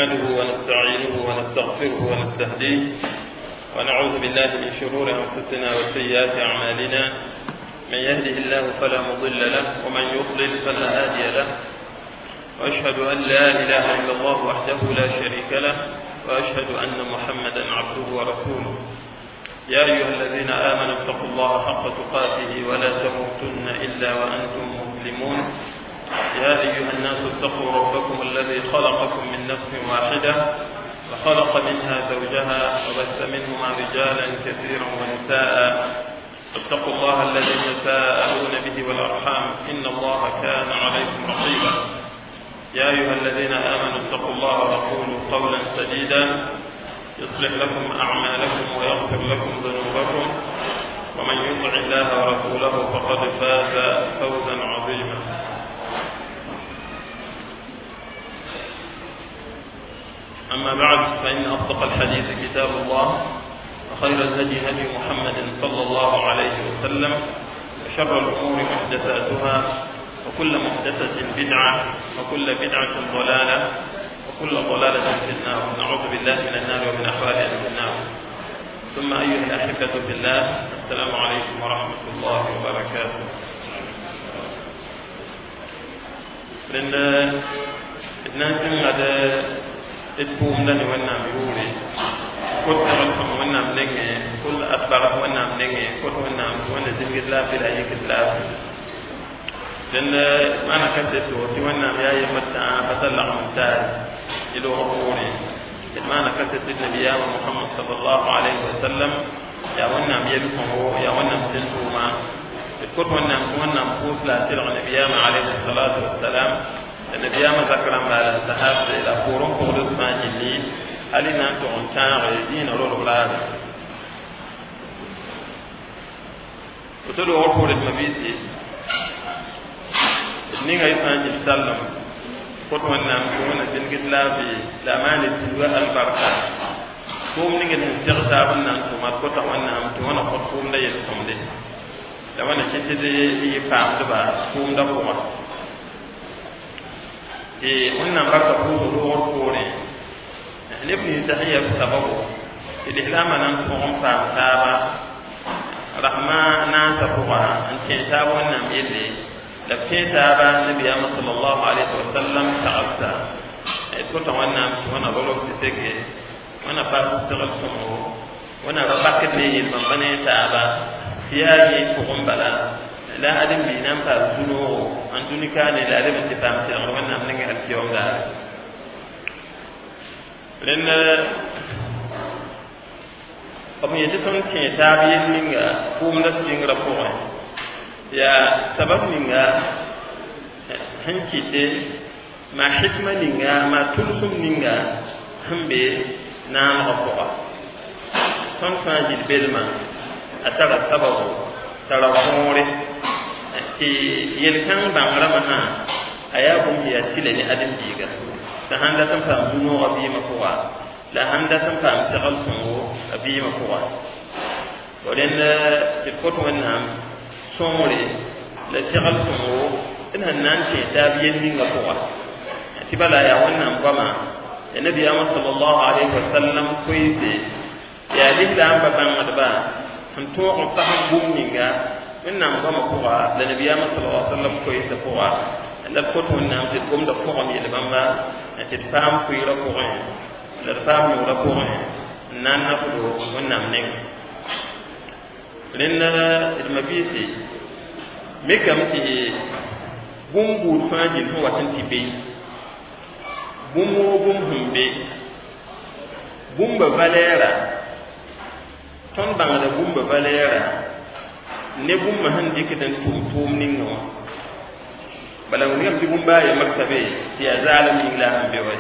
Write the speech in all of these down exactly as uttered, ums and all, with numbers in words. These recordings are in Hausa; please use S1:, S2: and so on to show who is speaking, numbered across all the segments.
S1: نحمده ونستعينه ونستغفره ونستهديه ونعوذ بالله من شرور أنفسنا وسيئات أعمالنا. من يهده الله فلا مضل له ومن يضلل فلا هادي له، وأشهد أن لا إله إلا الله وحده لا شريك له، وأشهد أن محمدا عبده ورسوله. يا أيها الذين آمنوا اتقوا الله حق تقاته ولا تموتن إلا وأنتم مسلمون. يا أيها الناس اتقوا ربكم الذي خلقكم من نفس واحدة وخلق منها زوجها وبث منهما رجالا كثيرا ونساء. اتقوا الله الذي تساءلون به والأرحام إن الله كان عليكم رقيبا. يا أيها الذين آمنوا اتقوا الله وقولوا قولا سديدا يصلح لكم أعمالكم ويغفر لكم ذنوبكم، ومن يطع الله ورسوله فقد فاز فوزا عظيما. أما بعد، فإن أصدق الحديث كتاب الله، وخير الهدي هدي محمد صلى الله عليه وسلم، وشر الأمور محدثاتها، وكل محدثة بدعة، وكل بدعة ضلالة، وكل ضلالة في النار. نعوذ بالله من النار ومن أحوال أهل النار. ثم أيها الأحبة في الله، السلام عليكم ورحمة الله وبركاته. لأن الناس هذا تقوم لنا ونعم يوري كل رقم ونعم لنا كل أكبر ونعم لنا كل ونعم ونزل الله بلا يكذب. لأن ما أنا كذبت ونعم يا يمتع فطلع ممتاز إلى أموري. ما أنا كذبت النبي محمد صلى الله عليه وسلم يا ونعم يلفه يا ونعم تنتوما كل ونعم ونعم فوز لا تلع النبي عليه الصلاة والسلام. النبي ما ذكر ما الصحابة إلى فورم فورس ما جلي علينا تونتان غيدين رولولاد وتلو أقول المبيتي نيجا يسمع جلسلم فتونا كونا تنقل لا في لمان الدواء البركة كوم نيجا نستغطى بنا ثم كوتا وانا أمتوانا فتوم لا يلسم ده لو أنا كنت دي يفهم دبا كوم دبوا wannan barka ko ruwar kore ibn tahiyya sababu ilhama nan ko on fa taba rahma na tabuwa an ce ta wannan yelle da ce ta ba nabi sallallahu alaihi wasallam ta'afta ko ta wannan wannan rolo take wannan fa tagal sumu wannan rabakat ne yin bambane ta ba fiyaji ko bala la adam bi nan fa suno an dunika ne la adam ti fam ti wannan nan ga alkiyon da len kuma yace ton ke ta bi ninga ko mun da jingra ko ya sabab ninga hanki te ma hikma ninga ma tulsum ninga hambe na ma ko ton fa jil belma atara sababu tara hore ti yelkan bangra mana aya bum ya tile ni adam diga ta handa tan fam duno abi makuwa la handa tan fam tagal sungo abi makuwa wolen ti foto wannan somore la tagal sungo ina nan ce ta biyen dinga kuwa ti bala ya wannan gama da nabi sallallahu alaihi wasallam koyi ya dinga an baban adba an to on ta bum ninga inna ngama kuwa la nabi sallallahu alaihi wasallam koyi ta kuwa la foto wannan ti gom da kuwa mi le bamba ti fam koyi ra kuwa la fam yo ra kuwa nan na ko wannan ne lenna il mabisi me kam ti bumbu faji to watan ti be bumu bum humbe bumba valera ton bangada bumba valera ne bumma han dikitan tum tum ninno bala woni am bumba ya maktabe ya zalimi la ambe wai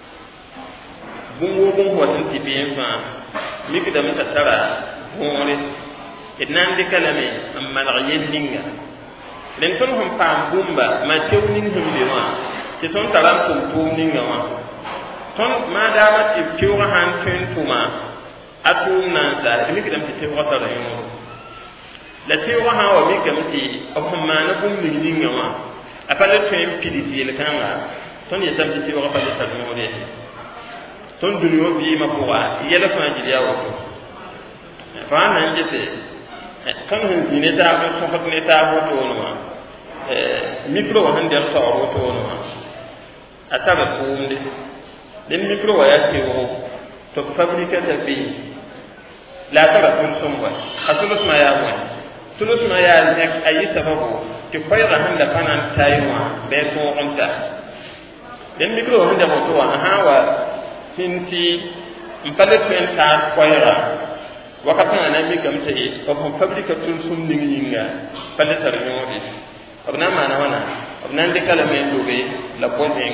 S1: bumwo bum ho tan ti bien fa mi kida mata tara hore idan de kalame amma la yen ninga len ton hom pam bumba ma tewnin humbe wa ti ton taram tum tum ninga wa ton ma dama ti tiwa han tun tuma atum nan da mi kida mata tiwa tara yo la tiwa ha wa mi kamti amma na bum ninga wa apale tun pidi ti le kanga ton ya tamti tiwa pa de sa mo ton duniyo bi ma ko wa yela fa jiliya wato fa nan jete kan hun dine ta ko so fa ne ta wato no ma eh micro wa hande so wato no ma ataba tumde den micro wa ya ce wo to fabrika ta bi la tara kun somba asulus ma ya wa tulus ma ya ne ayi sababu ti koyra handa fanan taywa be so onta den micro handa moto wa hawa sinti mpale twen ta koyra wakata na mi gamta yi ko fon fabrika tun sum ning yinga pale tar nyodi abna mana wana abna de kala men dobe la bonen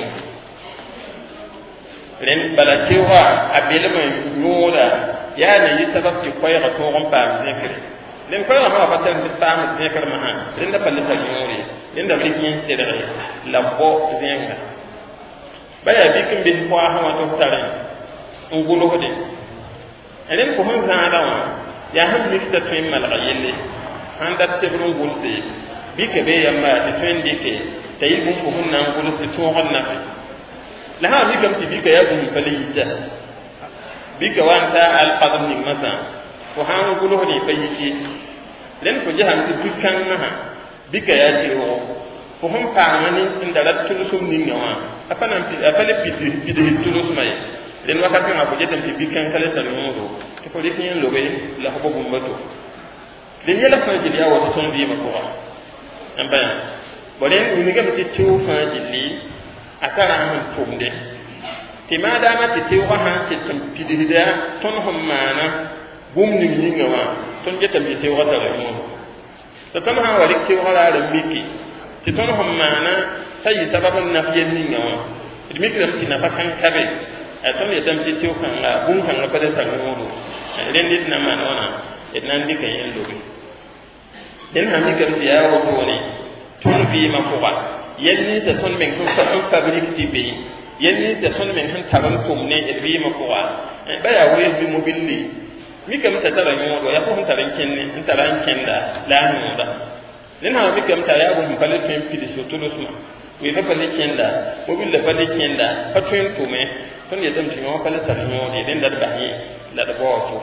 S1: ren bala tewa abele men nyoda ya ne yi sabab ti koyra to gon pa zikri len koyra ma fa tan tam zikr ma ha ren da pale tar nyodi ren da rikin tere la bo zenga baya bikin bin ko ha wato tare ngulo hode enen ko hon zaada wa ya han mista twen malghayele handa tebrun gulse bike be yamba de twen dike tayi bum ko hon nan gulse to hon na la ha mi kam ti bike ya bum falita bike wanta al qadam ni masa ko han gulo hode fayiki len ko jahan ti dukkan na ha bike ya ti wo ko hon pa ngani inda ratul sum ni ngawa afana afale pidi pidi tulus mai den wakati nga ko jetam ci bikan kala tan ngodo to ko def ñen lobe la ko bu mbato den yela fa jili ya wato ton bi ma ko am ba bo den ni ngam ci ciu fa jili akara han tumde ti ma da ma ti ciu ha han ci tam pidida ton hom mana bum ni ni ngawa ton jetam ci ciu ha ta mo to tam ha wali ciu ha la miki ti ton hom mana sai sababun nafiyen ni ngawa ti mikram ci na bakan kabe aton ya dam ci ciu kan la bum kan la pada tan ngodo len dit na man wana etnan di kan yen lobi den ha mi kan ya wo ko ne ton bi ma ko ba yen ni ta ton men ko fa fabrique ti be yen ni ta ton men han taban ko ne e bi ma ko ba ba ya wo bi mobilli mi kam ta tara ngodo ya ko han taran kenne han taran kenda la no da den ha mi kam ta ya bo mbale fen pidi so to dosma we fa pale kenda mobil la pale kenda fa tuen ko me ton ya dam tingo pale tar nyo de den dar bahi la da bo to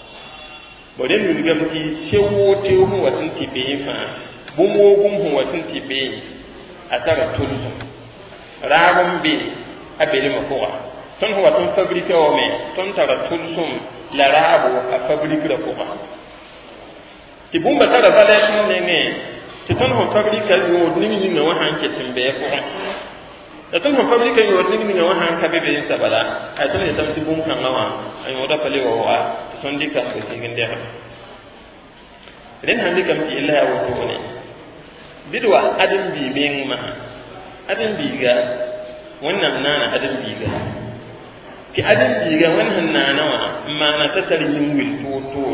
S1: bo den mi gam ti sewo te hu watin ti be fa bu mo gum hu watin ti be atara tulu rabum be abele ma ko ton hu watin fabrique o me ton tara tulsum la rabo a fabrique da ko ti bumba tara bale ton ne ne ti ton hu fabrique yo ni ni no han ke timbe ko da tun han fabrika yo ni ni ngawa han ka bebe sabala ay tun ya tamti bum kan ngawa ay moda pale wa wa ton dika ko sigin de ha den han dika mi illa ya wato ne bidwa adin bi men ma adin bi ga wannan nana adin bi ga ki adin bi ga wannan nana wa ma na tatari yin wil to to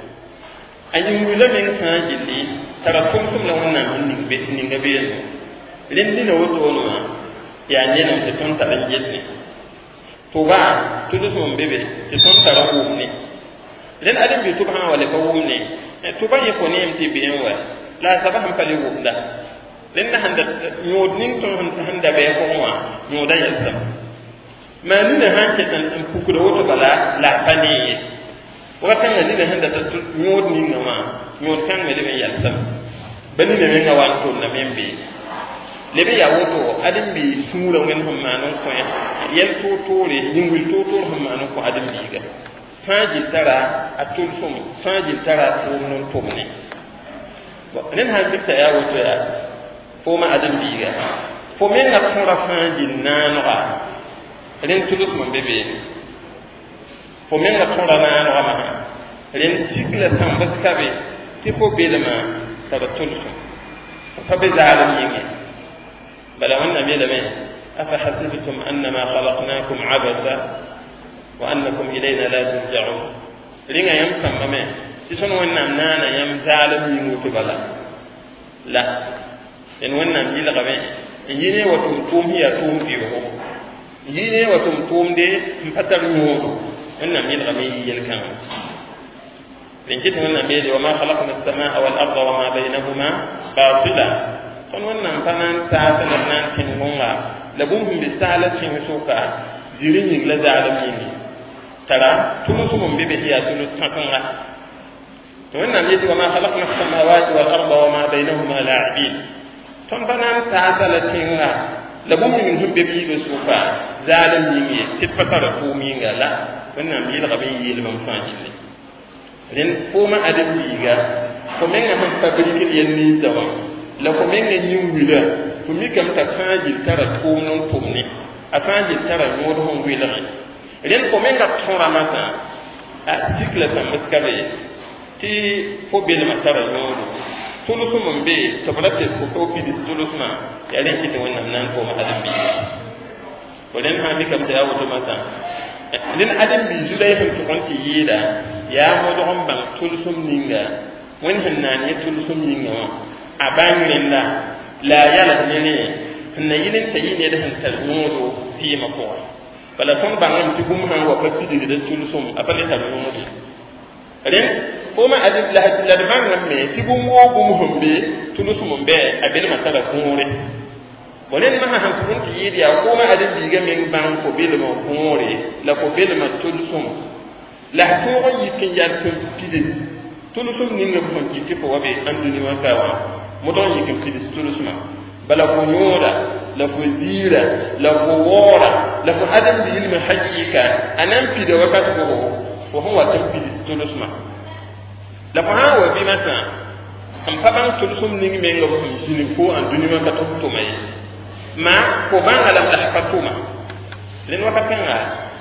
S1: ayin wila men kan jilli tara kum kum la wannan ni be ni ga be len ni na wato no ya nyena te ton tara jetni to ba to do so mbebe te ton tara wumni len adam bi to ba wala ko wumni to ba ye ko ne mti bi en wa la sabah pale wumda len na handa nyodnin to handa be ko wa nyoda yalta ma ni na hanke tan en pukuro woto bala la fani wa tan ni na handa ta nyodnin na ma nyod kan me de yalta bani ne men ngawan to na membe lebe ya woto adam bi sura wen hammanon ko yel to tore nyingul to to hammanon ko adam bi ga faji tara atul sum faji tara to non to ne bo nen ha bikta ya woto ya fo ma adam bi ga fo men na tora faji nanwa ren tulus mon bebe fo men na tora nanwa ma ren tikla tambas kabe ti fo belema tara tulus fa be zalim yingi بل وانا بيلمين افحسبتم انما خلقناكم عبثا وانكم الينا لا ترجعون لينا يمكن مامي سيسون وانا نانا يم ظالم يموت بلا لا ان وانا بيلا غبي يني وتم توم هي توم فيه يني وتم توم دي مفتر نور وانا بيلا غبي يلكان لين جيت وانا بيلي وما خلقنا السماء والارض وما بينهما باطلا kon wannan fanan ta sanan nan tin gonga la bum bi sala tin suka jirin la zalim ni tara tulusum be be ya tulus takanga to wannan ne wa ma khalaqna as-samawati wal arda wa ma bainahuma la'ibin ton banan ta talatinga la bum min hubbe bi be sufa zalim ni tifakara ko mi ngala wannan mi la gabe yi le man fa'ili ren ko ma adam biga ko men ga han fabrique yen ni dawa la ko men ga ni wila to mi kam ta faji tara ko non tumni afaji tara nyodo hon wila ren ko men ga tora mata a tikla ta maskabe ti fo bel ma tara nyodo tulusu mun be to balate ko ko bi dis tulusu ma ya ren ki to wannan nan ko ma adam biga ko den ha mi kam ta yawo to mata len adam bi julay hon to konti yida ya mo do on bang tulsum ninga won hannan ya tulsum ninga abangen la la yala ne ne hanna yinin tayi ne da han talmudo fi mako bala ton bangam ti gum han wa pati de tulsum apale talmudo ren ko ma adib la la de bangam me ti gum wo gum hombe tulsum be abel masala kure wonen ma han kurun ti yidi ya ko ma adib biga men bang ko bel mo kure la ko bel ma tulsum la ko yikin ya tun pide tulusum ni ngam fon ci tipo wabe anduni wa kawa modon yikin pide tulusum bala ko nyora la ko zira la ko wora la ko adam bi ilmi hakika anan pide wakati ko ko huwa tan pide tulusum la ko hawa bi mata am paban tulusum ni ngam ngam fon jini ko anduni wa ka to mai ma ko ban ala la fatuma len wakati nga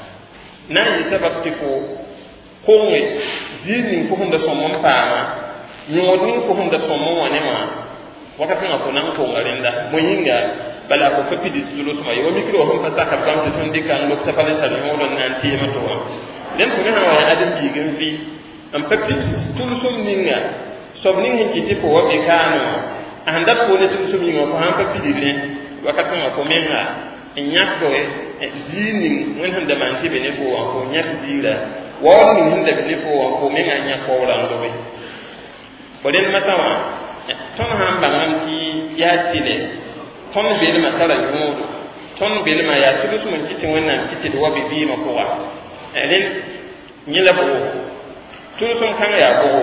S1: na yi sabab tipo konge zini ko hunda so mon paama nyodi ko hunda so mon wanema wakati ngako nan ko ngarinda moyinga bala ko fapi disulo suma yo mikro hon pasa ka kam to ndika ndo safale tan nyodo nan ti ma to den ko na wa adam bi gem fi am fapi tulu sum ninga so ninga kiti ko wabe kano anda ko ne tulu sum ninga ko han fapi dile wakati ngako menga nyakko e zini won handa man ti bene ko ko nyak dira wa min hinda bi ko wa ko men anya ko wala ndo be boden matawa ton han bangam ti ya tile ton be le matara yudo ton be le ma ya tudu mun kiti wannan kiti do wabi bi ma ko wa elen nyila bo tudu son kan ya bo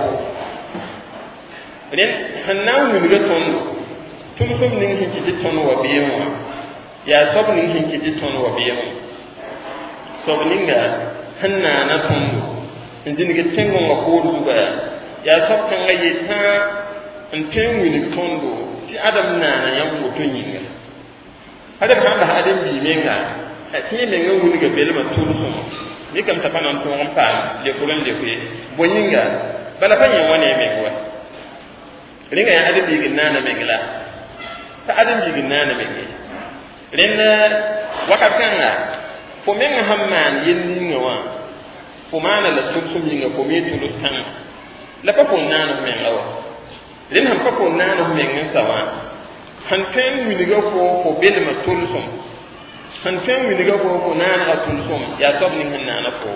S1: elen hannaw mi ga ton tudu son ning kiti ton wa bi ma ya sob ning kiti ton wa bi ma sob ninga hanna na tundu indin ge tengo nga ko duga ya sokka nga yita antengu ni tundu ti adam na na yan ko tunyinga adam handa adam bi menga ati menga wuni ge belma tundu ni kam ta panan to on pa le kuran le kuye bonyinga bala panya wane menga ringa ya adam bi ge nana mengla ta adam bi ge nana menga renna wakatanga fo men hamman yin ngawa fo mana la tumsum yinga fo mi tulus tan la pa ko nanu men awa len ham pa ko nanu men ngin sawa han ten mi diga fo fo bel ma tulsum han ten mi diga fo fo nanu la tulsum ya tob ni han nana fo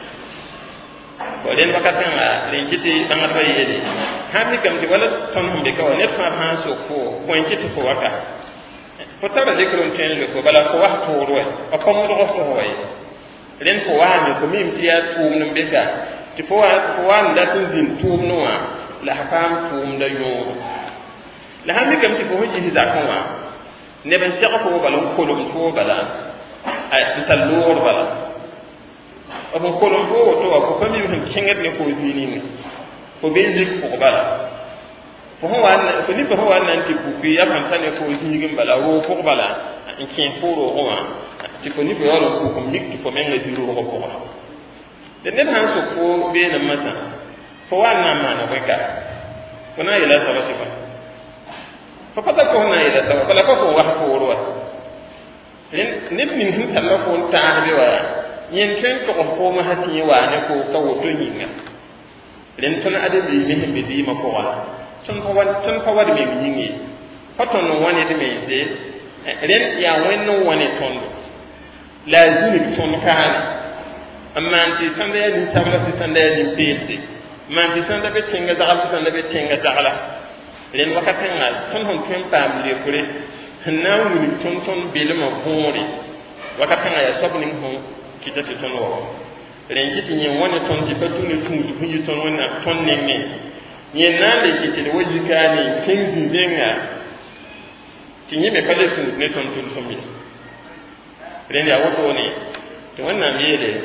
S1: ko len wakatan la len kiti banga to yedi ha mi kam di wala ton humbe ka wala fa ha so fo ko en kiti fo waka fotara zikron ten le ko bala ko wax to roy o ko mo do ko hoy len ko waani ko mim tiya tum no beka ti fo wa ko wan da tun din tum no wa la hakam tum da yo la hammi kam ti ko hoji hiza ko wa ne ben tiya ko bala ko lo ko bala ay talor bala o ko lo ko to ko ko mi hin kinget ne ko zini ne ko be zik ko bala fo ho wan ko ni ko ho wan nan ti ku pi ya kan tane ko hingim bala ro ko bala in kin furo o wa ti ko ni ko yoro ko ko mi ti ko men ga ziro ko ko de ne han so ko be na mata fo wan na ma na ko ka ko na ila sa ba fa pata ko na ila sa bala ko ko wa ko ro en ne min hin talla ko ta be wa yen fen ko ko ma hati wa ne ko ka woto nyinga len ton adabi mi himbe di ma ko wa ton ko wan ton ko wadi mi nyingi faton no wani de me de ren ya wenno wani ton la zuni ton kana amma anti sande ni tabla si sande ni pete man ti sande be tinga dal si sande be tinga dala ren wakati ngal ton hon ton pam le kure na wuni ton ton belma hori wakati ngal ya sabni hon kitati ton wo rengi ti nyen wona ton ti patu ne tu hu yi ton wona ton ne ne nyen na le ki ti waji ka ni kin zinga ti nyi me pale tu ne ton tu so mi rendi a woto ne to wannan me de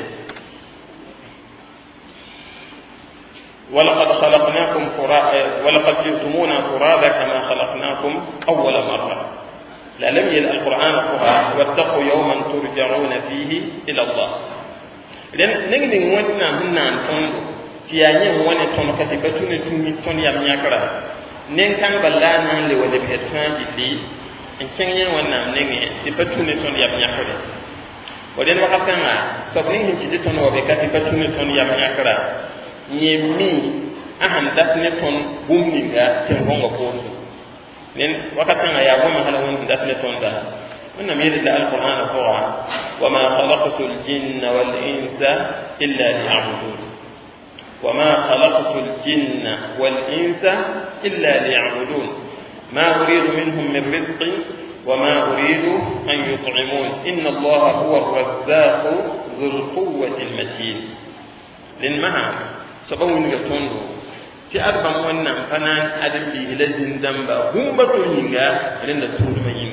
S1: ولقد خلقناكم ترابا ولقد جئتمونا ترابا كما خلقناكم اول مره لا لم يل القران قرآن واتقوا يوما ترجعون فيه الى الله den nengni wonna hunnan ton tiyanyi woni ton kati batuni tumi ton yam nyakara nen kan balla nan le wala be tanji li en kenyen wonna nengi ti batuni ton yam nyakara waden wakatan ma sobni hin ci ton wobe kati batuni ton yam nyakara nyemi ahan datne ton bumninga ten gonga ko nen wakatan ya goma hala won datne ton da wannan mai da alquran qura wama khalaqtul jinna wal insa illa liya'budun wama khalaqtul jinna wal insa illa liya'budun ma uridu minhum min rizqin wama uridu an yut'imun inna allaha huwa ar-razzaq dhul quwwati al-matin lin maha sabawun ga tondo ti arban wannan fanan adam bi ilazin damba humba to yinga rinda tudu mayin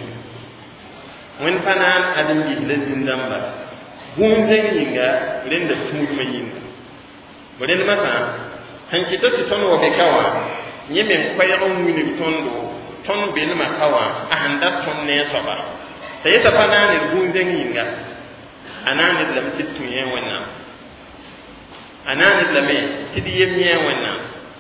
S1: wen fanan adam bi ilazin damba gunzen yinga rinda tudu mayin boden maka hanki to ti tono be kawa nyemen kwayon wini tondo ton bil makawa ahanda ton ne soba sai ta fanan gunzen yinga anani lam titu yen wannan anani lame tidi yemiye wannan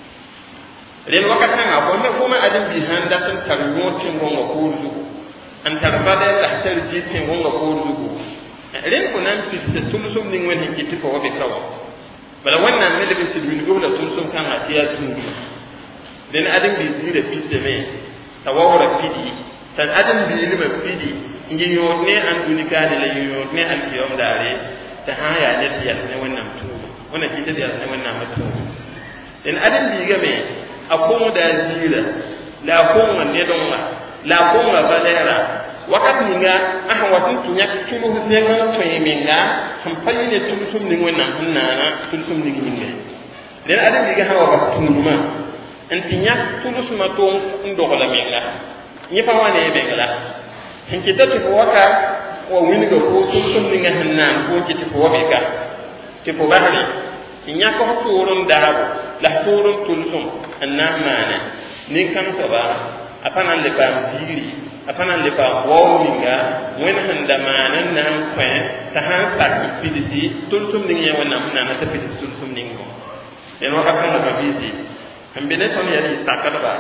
S1: ren wakatan a ko me kuma adin bi handa tan tarwo tin gonga ko rugu an tarbada la tarji tin gonga ko rugu ren ko nan ti tulusum ning wen ki ti ko be kawa bala wannan me lebin ti bin go la tulusum kan atiya tun ren adin bi zira fi seme tawawra fidi tan adin bi ilma fidi inji yo ne an dunika ne la yo ne al kiyom dare ta haya ne tiya ne wannan tu wannan ki ta da wannan mutum in adin bi game akon da jira la kon ne don ma la kon ma balera wakati ninga aha watun kinya kimo husenga to yeminga kampani ne tulusum ni wannan hunnana tulusum ni nginge den adin bi ga hawa ba tunuma antinya tulusuma to ndogola menga ni fa wane be gala hin kitatu ko waka wa winiga ko tulusum ni ngannan ko kitatu ko be ka ti fo bahri inya ko turun dabo la turun tulsum annamana ni kan saba apana le ba diri apana le ba wominga wen handa manan nan ko ta han sak pidisi tulsum ni ngi wana na ta pidisi tulsum ni ngo en waka kan ba bisi ambene ton ya ni sakada ba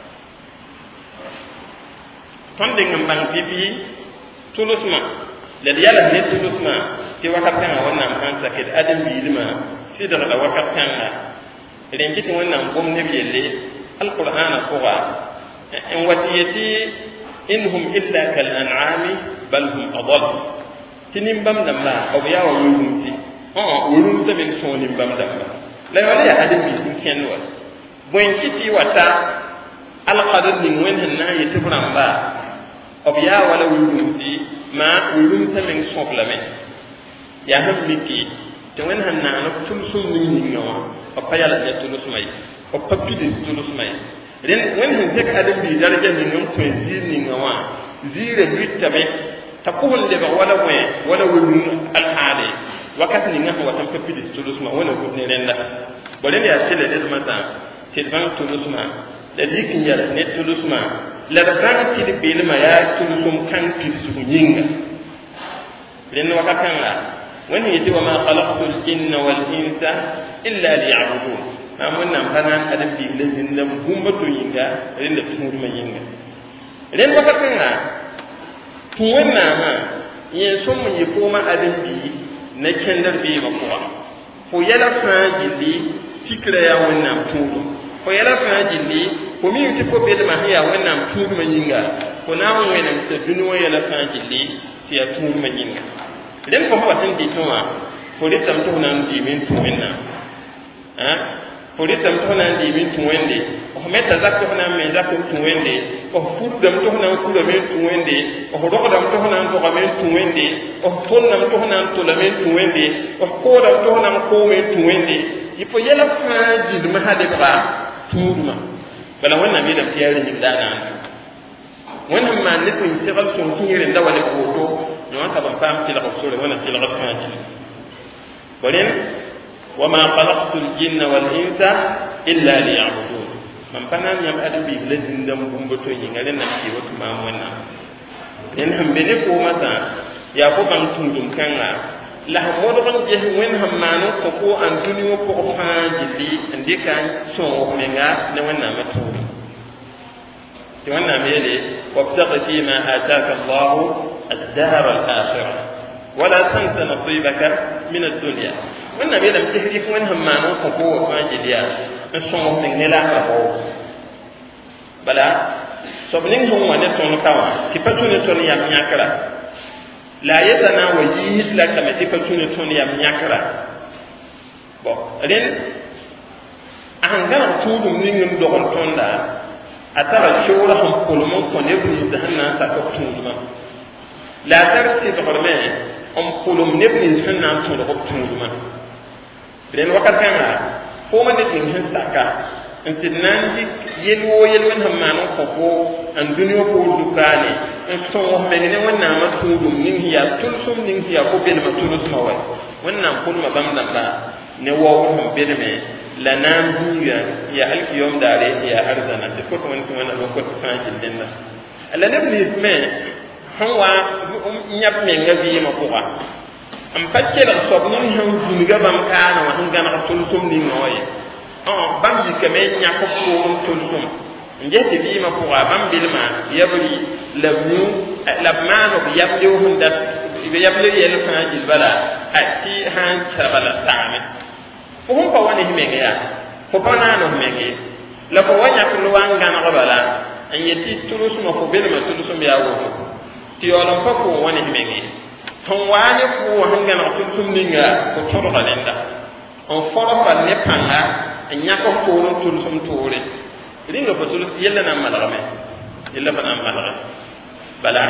S1: ton de ngam pipi tulusma le yalla ne tulusma ti wakatan wannan han sakid adam bi ilma sidra da wakatan la ren kitin wannan gom ne biyelle alqur'ana qura in watiyati inhum illa kal an'ami bal hum adall tinim bam dam la aw ya wa wulumti oh wulum ta ben soni bam dam la wala ya adam bi tin kenwa boin kiti wata alqadar min wen hanna yitibram ba aw ya wala wulumti ma wulum ta ben soklame ya hamliki te wen hanna na tum sum ni ni ngawa o payala ne tulus may o pappi de tulus may ren wen han tek adam bi daraja ni ngam to zir ni ngawa zire bittabe takul de wala we wala wulun al hali wakat ni ngam wa tam pappi de tulus ma wala ko ne ren la bolen ya tele de mata te ban tulus ma da dikin ya ne tulus ma la da ban ti de bilma ya tulusum kan ti su nyinga ren wakatan la wani yace wa ma khalaqtul jinna wal insa illa liya'budun amun nan fanan adam bi lazin nan gumba to yinga rinda tunu ma yinga ren baka kana tun wannan ma yin son mun yi koma adam bi na kendar bi ba kuwa ko yala fa jindi fikra ya wannan tunu ko yala fa jindi ko mi yuti ko be da ma ya wannan tunu ma yinga ko na mun wannan ta dunuwa yala fa jindi ya tunu ma yinga den ko ba tin dituma ko de tam to nan di min to minna ha furitam to nan di min tu wende o meta zakto nan men zakto tu wende o furdam to nan fura men tu wende o rodam to nan to men tu wende o tonnam to nan to men tu wende o kodam to nan ko men tu wende ipo yela faji dum hade ba tuduma bala wannan me da fiyari ni dana wannan ma ne ko intiqal son kire nda wala ko to no ta ban fam ci la ko sore wannan ci la ko faji bolen wama khalaqtul jinna wal insa illa liya'budun man fana nyam adam bi ladin dam gumbo to yi ngalen na ci wato ma wannan den hambe ne ko mata ya ko ban tundum kanga la modo ban je wen hammano ko ko an duniyo ko faaji bi ndika so menga ne wannan matu ti wannan mele wabtaqi ma ataka Allah ad-dar al-akhirah wala tansa nasibaka min ad-dunya wannan mele da tihri ko wen hammano ko ko faaji dia so menga la ko bala sobnin hon wane ton kawa ti patu ne ton ya nyakara la yatana wajih la kama ti patu ne ton ya nyakara bo ren angana tudum ningum do on tonda atara shawra hum kulum ko ne bu dahanna ta ko tudum la tarti to horme om kulum ne bu sunna to ko tudum ren wakatanga ko man ne hin saka nti nanji yelwo yelwen hammano ko ko an duniyo ko dukane en so me ne wannan ma tudum nin hiya tulsum nin hiya ko ben ma tulus ma wai wannan kun ma bam dan ba ne wo won ben me la nam hiya ya alki yom dare ya arzana de ko ton ton na ko to fan jin den na ala ne ni me hanwa nyap me ngabi ma ko wa am fakke la so nin han duniga bam kana wa hanga na tulsum nin ngoye oh bam yi kame nya ko ko tulsum njeti bi ma ko bam bilma yabri labnu labmano bi yabli hunda bi yabli yel fa jil bala ati han chabala tame ko hon ko wani himenge ya ko bana no himenge la ko wanya ko wanga na ko bala an yeti tulsum ko bilma tulsum ya wo ti olon ko ko wani himenge ton wani ko hanga na tulsum ninga ko toro kalenda on foro ba ne panga nyako ko no tulsum tore ringa ko tulus yella na malame yella fa na malame bala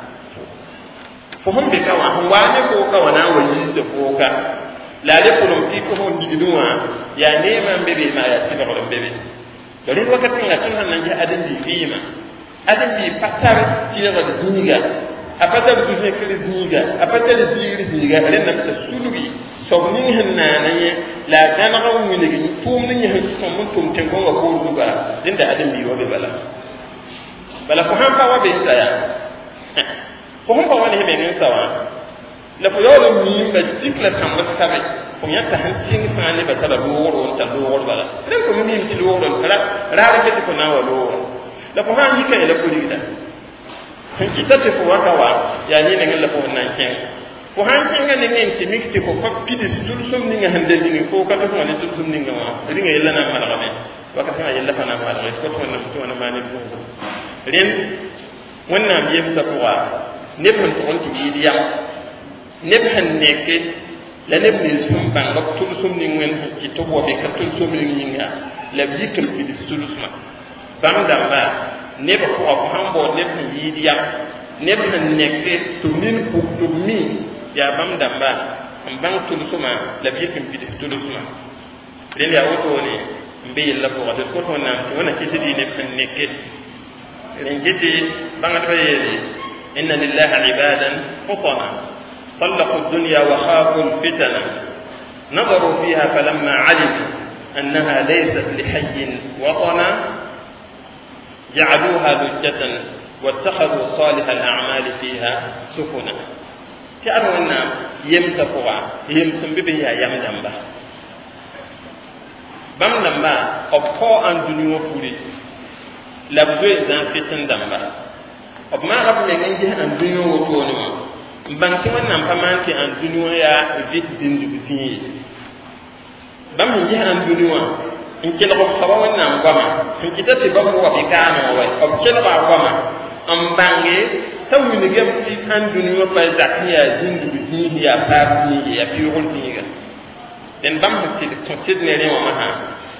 S1: fo hon be ka wa hon wani ko ka wana waji de ko ka la le ko no ki ko hon digiduma ya ne man bebe ma ya tiba ko bebe dole wakati nga tun hanan ja adan di fima adan di patar tira da duniga apata du se kele duniga apata de diri duniga ren na ta sulubi sobni hanna nanye la dana ga mu ne gi tum ni he so mun tum ten ko ko duga din da adam bi wobe bala bala ko han pa wobe saya ko han pa wani he ne sawa la ko yoro mi ba tikla kam ba sabe ko yata han tin fa ne ba tala woro ta woro bala ren ko mi mi ti woro kala rara ke ko na woro la ko han yi kai la ko digida han kitate fo wakawa ya ni ne ngala fo nan ken ko han ken ne ngen ti mikti ko ko pidi tulsum ni ngande ni ko ka to ngale tulsum ni ngama ringa yella na mala game wakati ma yella fa na mala game ko to na to na mani ko ren wannan biye sa ko wa ne pon to on ti diya ne pan ne ke la ne bi sum ban ko tulsum ni ngwen ci to bo be ka tulsum ni nga la bi kam pidi tulsum bam damba ne ba ko ko hambo ne tan yidiya ne ban nekke to min ko to mi ya bam damba am bang to suma la bi kim bi to suma den ya woto ne mbe yalla ko wada ko to na to wana ci tidi ne tan nekke len jiti banga do yeli inna lillahi ibadan futana طلقوا الدنيا وخافوا الفتن نظروا فيها فلما علموا أنها ليست لحي وطنا جعلوها لجة واتخذوا صالح الأعمال فيها سفنا تعرفوا أن يمتفوا يمسن ببيا يمدنبا بم لما أبقى أن دنيا فوري لابدوي زان فتن دنبا أبما رب لنجه أن دنيا وطونما بانكي ونن فمانكي أن دنيا يا فيت دين دبسيني بم نجه أن دنيا in kila ko saba wannan gama in kita ti babu wa bikana wa ko kila ba gama am bange tawu ni gam ti an duniya fa zakiya jindu bi ya fa ni ya fi hol ni ga den bam ti to ti ne ne wa ha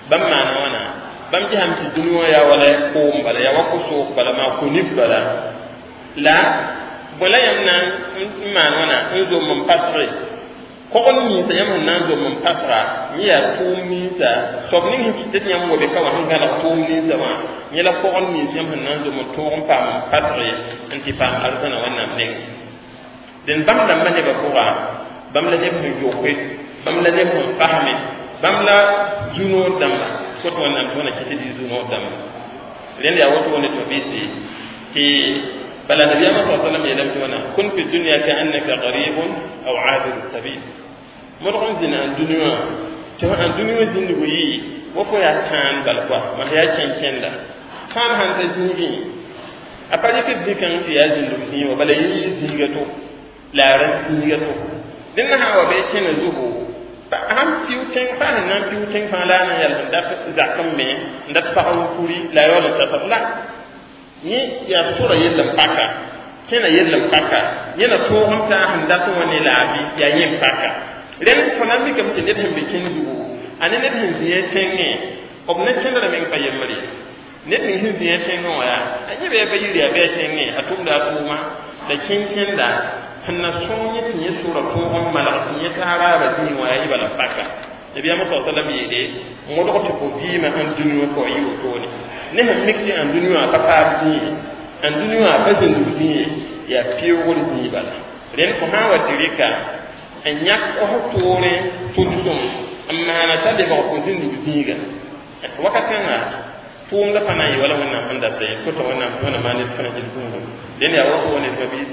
S1: bam maana wana bam ji ham ti dunya ya wala ko bala ya wako so bala ma ko nif bala la bola yamna maana wana nzo mum patre ko on ni sa yamna nanzo mum patra ni ya tumi sa so ni hin ti nyam wo be ka wan ngala tumi sa wa ni la ko on ni sa yamna nanzo mum to on pa mum patre anti pa arzana wannan ning den bam da mane ba ko ga bam la dem no joxe bam la dem no fahmi bam la juno damba ko to nan to na kiti di juno damba len ya wato ne to bisi ti bala nabi ma sallallahu alaihi wasallam ya lam tuna kun fi dunya ka annaka gharibun aw abir sabil modon zina dunya to an dunya zindi go yi wo ko ya tan bal kwa ma ya cencenda kan han da dingi apali ke dikan fi ya zindu ni wa bala yi dinga to la ran dinga to din na hawa be kenan zubo ham piu teng fa nan piu teng fa la na yalla da zakam me ndat fa on kuri la yola ta fa la ni ya sura yalla paka kena yalla paka yana to honta handa to wani labi ya yin paka ren ko nan mi kam te det hembe ken dubu ani net hin ziye tenge obne ken da men fa yemari net min hin ziye tenge waya ani be be yiri be tenge atum da tuma da kin ken da hanna sonye tinye sura ko on mala tinye tara ba tin wa yi bala paka nabi amma sallallahu alaihi wasallam yede mo do ko bi ma an dunu ko yi o toni ne ha mikti an dunu a papa bi an dunu a bazin du ya piyo woni ni bala ren ko ha wa tirika an yak ko tore tudum amma na tabe ba ko din du diga wakati na tum da fana yi wala wannan handa sai ko to wannan wannan ma ne fana jin dunu den ya wo ko ne ba bi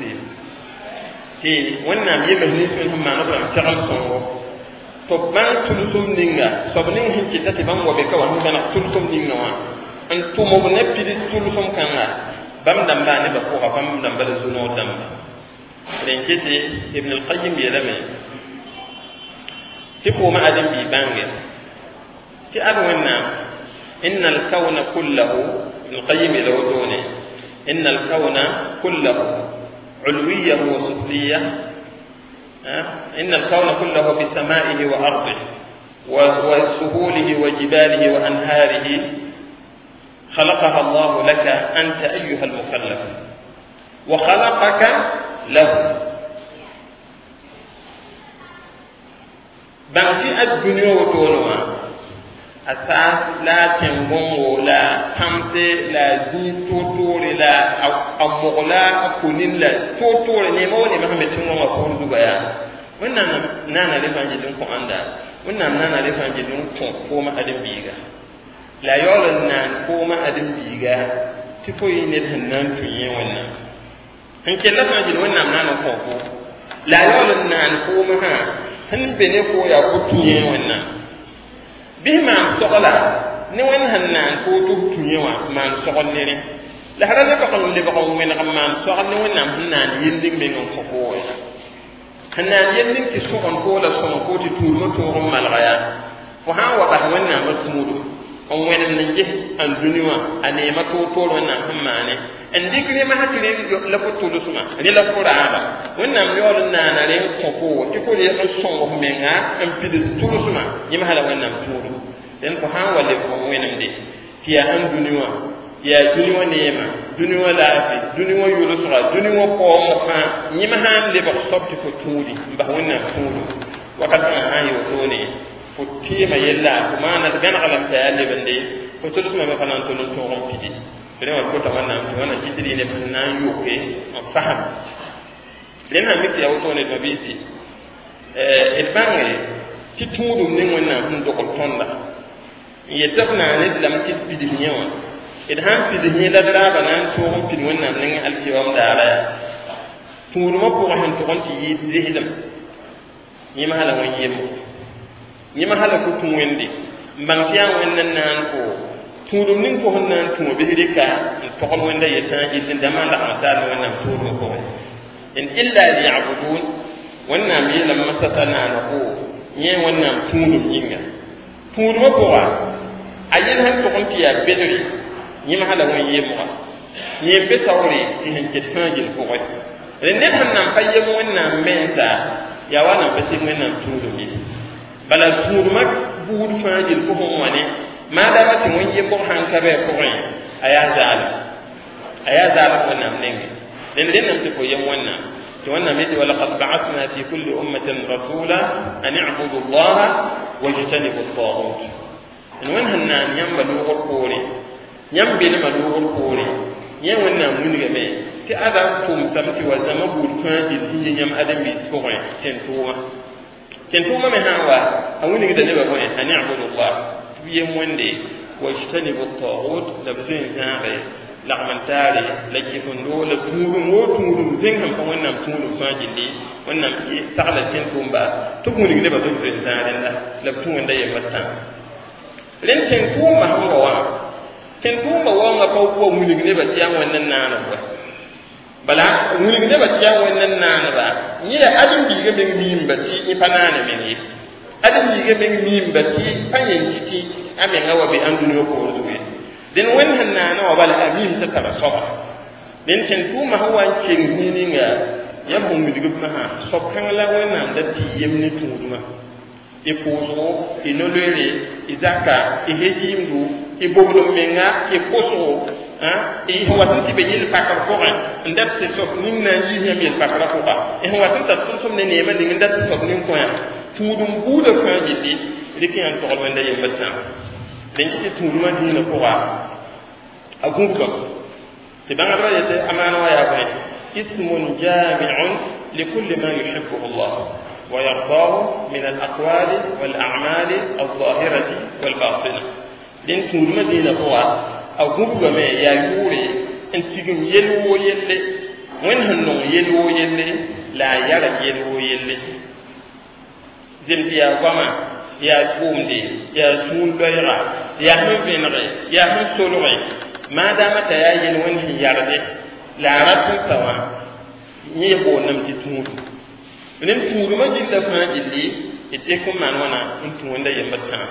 S1: ti wannan yebe ni sun ma no ban tagal songo to ban tulusum ninga sobnin hin kitati ban wo be ka wan kana tulusum ninga wa an to mo ne pidi tulusum kana bam dam ba ne ba ko bam dam ba zuno dam ren kiti ibn al-qayyim ya dame ti ko ma adam bi bange ti adu wannan innal kawna kullahu ibn al-qayyim ya dawone innal kawna kullahu علوية وسفلية إن الكون كله بسمائه وأرضه وسهوله وجباله وأنهاره خلقها الله لك أنت أيها المكلف وخلقك له بانتي الدنيا وطولها أساس لا تنغم ولا تمسي لا زي توتور لا أمغلا أكونين لا توتور نيما ونيما هم يتنغم وقول زبايا وانا نانا لفان جدون كو عندا وانا نانا لفان جدون كوما أدن بيغا لا يولا نان كوما أدن بيغا تكوي ندهن نان تنين وانا هنكي لفان جدون وانا نانا كوكو لا يولا نان كوما ها هن بنيكو يا كتنين وانا bihma sogla ni wen hannan ko tu tunyewa man sogol nere la hada ka kan le ba ko men kam man sogol ni wen nam hannan yinding me ngam ko ko hannan yinding ki sogon ko la sogon ko ti turu to ron malgaya ko ha wa ba wen nam tumudu on wen nan je an duniya ane ma to to ron nam hammane en dikri ma hakire la ko to suma ni la ko raaba wen nam yo ron nana re ko ko ti ko le songo menga en pidis to suma yima hala wen nam tumudu den ko han wale ko wenam de tiya an duniya ya duniya nema duniya laafi duniya yulo sura duniya ko mo ha nyima han le ba sobti ko tuudi ba wonna tuudu wakati an hayo to ne ko tima yella ko mana gana kalam ta yalle bande ko to dum ma fanan to to ron fidi bere wa ko ta wannan to wannan jidiri ne na yoke on faham len ha miki ya to ne to bisi eh e bangi ti tuudu ne wannan hun do ko tonda yetafna ne lam ti bidhiya wa idhan bidhiya da dara nan to hon pin wannan nan alkiwam da ara turu ma ko han to kon ti yidhidam ni ma hala won yemo ni ma hala ko tun wende mbang tiya wannan nan ko turu nin ko hon nan to be hirika to kon wenda yeta idin da man da amsal wannan turu ko in illa liya'budun wannan mi lam masatana na ko nye wannan turu yinga turu ma ko ayin han to konti ya bedri ni ma hala won yemo ni be tawri ti hen ke fangil ko ko rende han nan paye mo wannan menta ya wana be tin wannan tudu ni bala tudu mak buud fangil ko hon wani madama ti won yembo han ka be ko ren aya zal aya zal wannan ne den den nam ti ko yem wannan to wannan me wala qad ba'athna fi kulli ummatin rasula an i'budu allaha wajtanibu at-taghut in wannan nan yamba do ko kore yambe ne ma do ko kore yen wannan mun ga me ti adam tum tamti wa zama bul kan di hinje nyam adam bi ko ren ten tuma ten tuma me hawa awuni ga ne ba ko an i'budu allah yem wande wajtanibu at-taghut da bin zaare lagmantare la kifundo la turu mo turu den ham ko wannan turu fajindi wannan sahla ten tumba to mun ne ba to bin zaare la la tun wanda ya batta len ten tuma hanwa wa ten tuma wa ma ko ko mun ne ba tiyan wannan nana ba bala mun ne ba tiyan wannan nana ba ni da adin diga ben mi mbati ni fanana men yi adin diga ben mi mbati fanyen titi amen ngawa be andunu ko zuwe den wen hanna na wa bala amim ta tara soba den ten tuma hawa cin hininga ya hum mi diga ha sob kan la wannan da ti yemni tuduma e pozo e nolore izaka e hejimdu e boblo menga e poso ha e hawa tanti be yil fakar ko ran ndat se sob nim na yi nyam yil fakar ko ba e hawa tanta tun som ne ne ma ding ndat se sob nim ko ya tudum buda fa jiti rikin an tol wanda yembata den ci tuduma dina ko wa agunka te banga ba yete amana wa ya fa ismun jami'un li kulli ma yuhibbu Allah wa yardahu min al-aqwali wal a'mali adh-dhahirati wal batinah den tuduma dina ko wa agunka me ya yure en tigum yelwo yelle wen hanno yelwo yelle la yara yelwo yelle zemtiya kwama ya kumde ya sun bayra ya hubinre ya husulre madama ta yayin wani yarde la ratu tawa ni ko nam ti tumudu nen tumudu ma jilla fa jilli ite ko man wana intu wanda yamba ta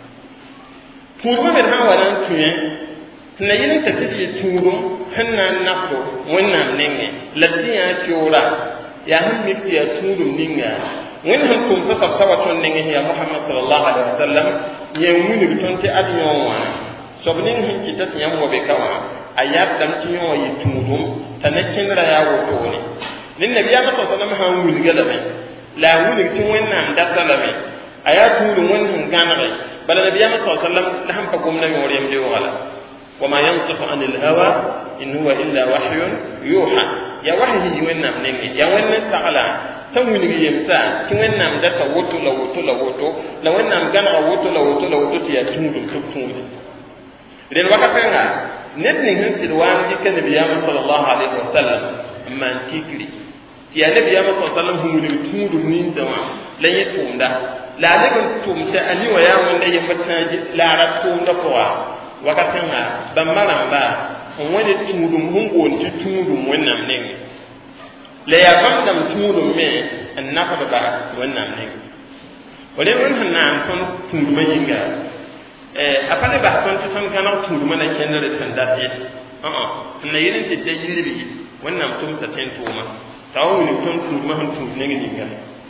S1: tumudu ma ha wana tuye na yin ta ti tumudu hanna nafdo wannan nenge latiya ciora ya han mi ti tumudu ninga wen han tum sa sa tawaton nenge ya muhammad sallallahu alaihi wasallam ye muni bitonte adnyo wa sobnin hin kitat yam wo be kawa ayat dam ti yo yi tumudum tanakin ra ya wo to ne nin nabiya sallallahu alaihi wasallam ha wuni galabe la wuni tin wannan da salame ayat wuni wannan ganare bala nabiya sallallahu alaihi wasallam la ham pa gomna mi woriyam de wala wama yantiqu anil hawa in huwa illa wahyun yuha ya wahyi wannan ne ya wannan ta'ala tan wuni gi yemsa kin wannan da ta woto la woto la woto la wannan ganara woto la woto la woto ti ya tumudum tumudum den wakatanga net ni hin sidwan di kan nabiya sallallahu alaihi wasallam man tikri ti ya nabiya sallallahu alaihi wasallam humu ni tudu nin dama la yetunda la daga tumta ani wa ya wanda ya fataji la ratunda kowa wakatanga ban maramba on wani tudu mun gonti tudu wannan ne la ya bandam tudu me annafa ba wannan ne wale wannan nan son tudu mayinga eh apane ba ton ton kana tudu mana kenere tandati ah ah na yin te dajiri wannan tum sa ten tuma tawu ni ton tudu ma han tudu ne ngi ga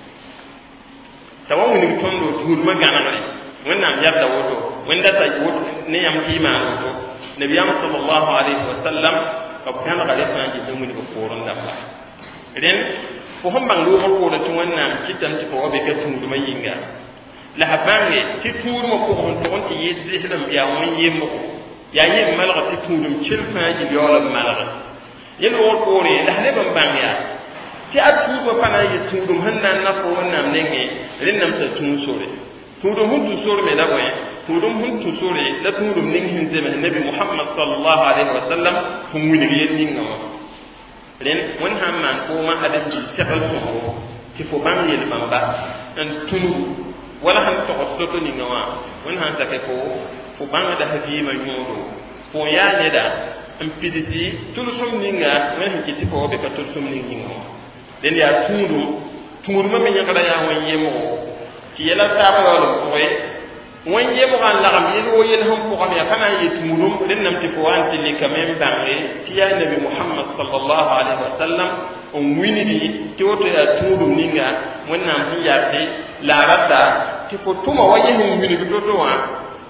S1: tawu ni ton do tudu ma gana ne wannan yarda woto wanda ta woto ne yam kima woto nabiyam sallallahu alaihi wasallam ko kana ga lefa ji dumu ni ko koron da fa ren ko hon bangu ko da tun wannan kitan ti ko be ka tudu ma yinga la habange ti tuuru mo ko on to on ti yidde ya won yemmo ya yem malga ti tuudum chirfa ji yola malga yen wor ko re la hale ban bangya ti atu ko pana yi tuudum hannan na ko wannan nenge ren nam ta tun sore tuudum hun tu sore me da boye tuudum hun tu sore la tuudum ning hin zeme nabi muhammad sallallahu alaihi wasallam hum wini yen ning no ren won hamman ko ma adam ji tefal ko ti fo ban yel bamba an tunu wala han to ko ni ngawa won han ta ko fo banga da haji ma nyodo fo ya ne da am piditi tul sum ni nga men hin kiti fo be ka tul sum ni ngo den ya turu turu ma men yakada ya won yemo ti yela ta ba wala ko e won yemo kan la am yelo yen ham ko kam ya kana yi turu den nam ti fo an ti li kamem bangi ti ya nabi muhammad sallallahu alaihi wasallam on winidi ti woto ya turu ni nga won nam hi ya ti la rada ti fo tuma waye hin wini do do wa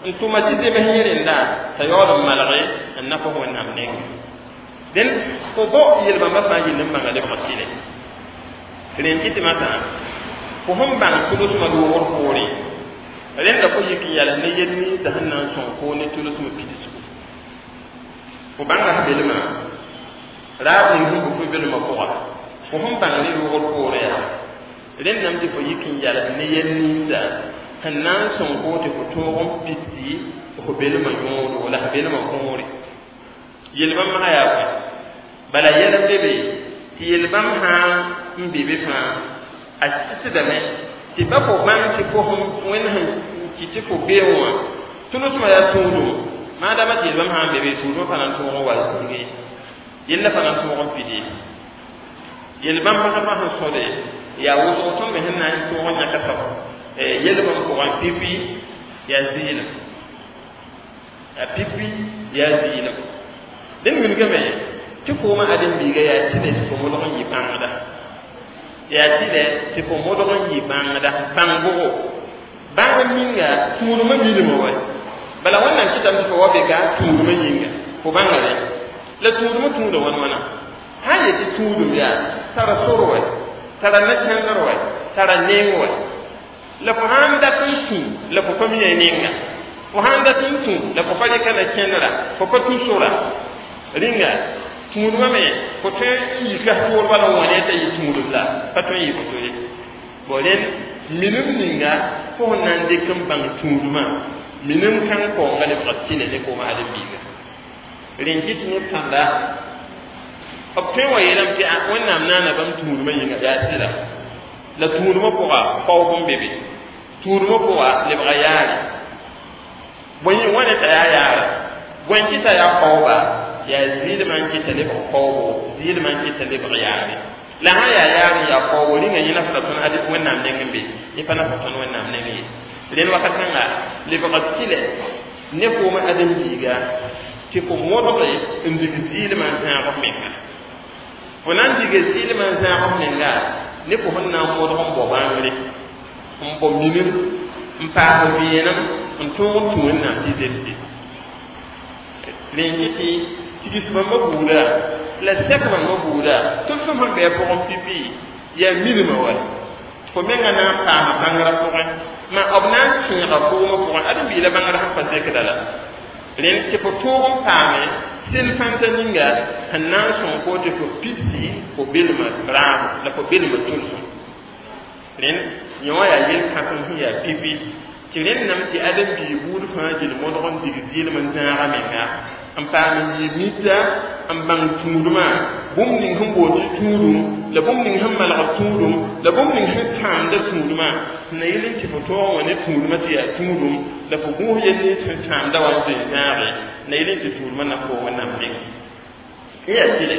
S1: ntuma ti de mehirin da ta yoram malare annako wannan ne den ko bo yelba ma fa yin ma ngale fasile ren kiti mata ko hom ban tulus ma do wor hore ren da ko yiki yala ne yenni da hannan son ko ne tulus ma pidis ko banga belma rabu ngi ko belma ko ko hom ban ne do wor hore ya ren nam ti ko yiki yala ne yenni da hannan son ko te ko to on piddi ko belma yodo wala belma ko hore yelba ma ya ko bala yela bebe ti yelbam ha mbibe fa a titi da me ti ba ko ban ti ko hum wen han ki ti ko bewa tunu tuma ya tunu ma da ma ti yelbam ha bebe tunu fa nan tunu wal ngi yella fa nan tunu pidi yelbam ha ma ha sole ya wo so to me hen nan to wanya ka fa e yelbam ko wan pipi ya zina a pipi ya zina den min ga me ti ko ma adin biga ya ti de ko mo don yi bangada ya ti de ti ko mo don yi bangada bango banga minga tunu ma mi mo wai bala wannan kitam ko wabe ga tunu ma yinga ko bangare la tunu ma tunu da wan wana haye ti tunu ya tara sorwa tara na tangarwa tara nengo la ko handa tuntu la ko fami yenga ko handa tuntu la ko fali kana kenra ko ko tusura ringa tumudu me ko te yi ka ko wala wone te yi tumudu la pato yi ko to yi bolen minum ninga ko nan de kam bang tumudu ma minum kan ko ngale fatine de ko ma ade biga rinjit ni tanda opte wa yelam ti a wannan nana bam tumudu ma yinga ya tira la tumudu ma ko ga ko bom bebe tumudu ma ko ga le ba yaari boyi wona ta ya yaara gwanki ta ya ko ba ya zid man ki tale ko ko zid man ki tale ba yaari la ha ya yaari ya ko woni ngani na fa ton adi wannan ne ngambe e fa na fa ton wannan ne ngi len wakatan la le ba kile ne ko ma adam diga ti ko modo be indi zid man ta ko menga wonan diga zid man ta ko menga ne ko honna mo do bo ba ngre mbo minin mpa ko biyena nto to wannan ti de lenyiti tigis mamma buula la sek mamma buula tout ce monde be pour pipi ya minima wa ko menga na pa ma bangara ko ma obna tinga ko mo ko adam bi la bangara ha passe ke dala len ke ko to pa me sil fanta ninga hanan son ko te ko pipi ko bilma bravo la ko bilma tulso len nyawa ya yel ka ko hiya pipi tiren nam ti adam bi buul fa jil mo don digi dil man taara menga am paami yi mita am bang tuuduma bum ning humbo tuudum la bum ning hamma la tuudum la bum ning hatam da tuuduma na yelin ti foto woni tuuduma ti ya tuudum la ko bu yelin ti hatam da wa ti naare na yelin ti tuuduma na ko wannan bin iya tile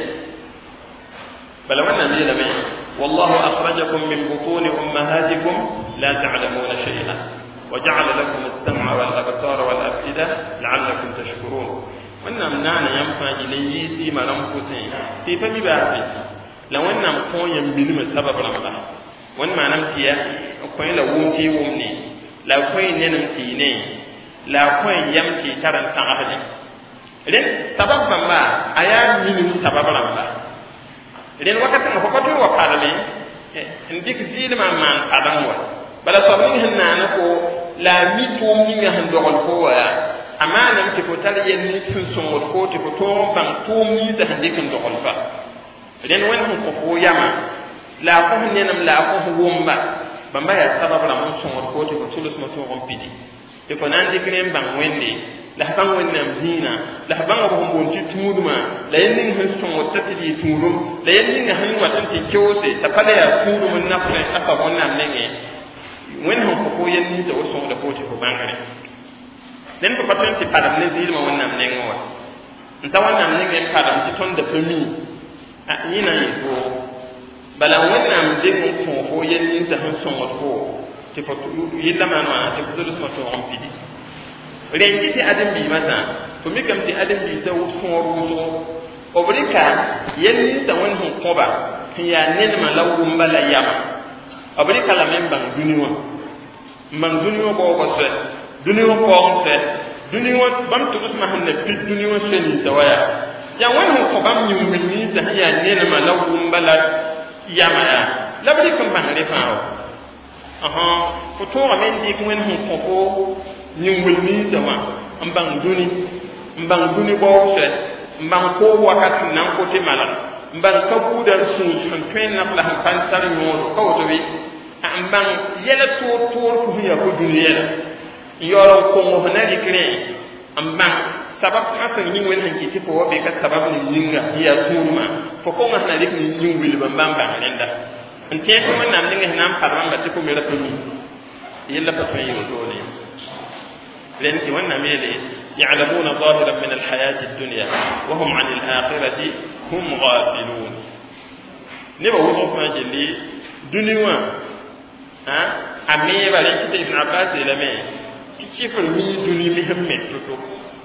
S1: bala wannan ne da mai wallahu akhrajakum min butun ummahatikum la ta'lamuna shay'an وجعل لكم السمع والابصار والافئده لعلكم تشكرون wannan nana yan fa ilayi ti malam kusin ti fa bi ba fi la wannan ko yan bi ni sabab ramba wan manam tiya ko la wunti wumni la ko ne nam ti ne la ko yam ti taran ta ahadi ren sabab bamba aya min sabab ramba ren wakati ko ko to wa parale ndik zil ma man adam wa bala sabni hanna na ko la mi to mi nga han dogol ko wa amana ke ko tal yen ni sun son ko te ko to ban to mi da hande kan do holfa den wen ko ko yama la ko ne nam la ko wumba bamba ya sabab la mun son ko te ko tulus mo to on pidi te ko nan dikrem ban wende la ban wende am zina la ban ko bon ti tumuduma la yen ni han son wata ti tumudum la yen ni han wata ti kyose ta pale ya tumudum na fa aka wannan ne wen ko ko yen ni to so da ko te ko bangare den ko paton ti padam ne zilma wannan ne ngwa nta wannan ne ngen padam ti ton da fami a yina yi ko bala wannan de ko ko ko yen ni ta han son ko ti ko yilla ma ma ti ko do so to on pidi renji ti adam bi mata to mi kam ti adam bi ta wu ko ru o brika yen ni ta won hun ko ba ya ne ma lawu mbala yama o brika la men bang duniwa man duniwa ko ko se dũni wã paoog sɛ dũni wã bãmb tʋgsmã sẽn na pid dũni wã soe ninsã wa yaa yaa wẽnd sẽn kõ bãmb yũmbr ninsã sẽn yaa nenemã la wʋmba la yama yaa la b rɩk n bãng rẽ fãa wa ãhã fo tõogame n dɩk wẽnd sẽn kõ fo yũmbr ninsã wã n bãng dũni n bãng dũni baoog sɛ n bãng koog wakat sẽn na n kote malg n bãng ka buudã sũus sẽn tõe n naf la sẽn pa n tar yõodo ka woto bɩ n bãng yɛla toor toor fo sẽn yaa fo dũni yɛla n yaool n kongo fo na rɩk rẽ n bãng sabab sã sẽn yĩng wẽnd sẽn kɩ tɩ fo wa be ka sabab ning yĩnga n yaa tũudmã fo konga sẽn na rɩk yĩng wilb n bãmb bãng rẽnda n tẽeg tɩ wẽnnaam ning sẽn na n par bãmba tɩ fo me ra pa mi yella pa tõe n yʋʋl-toone rẽnd tɩ wẽnnaam yeele يعلمون ظاهرا من الحياة الدنيا وهم عن الآخرة هم غافلون نبا وضع ما جلي دنيا ها أمي بالك ابن عباس لما كيفر مي دنيا مهم متوتو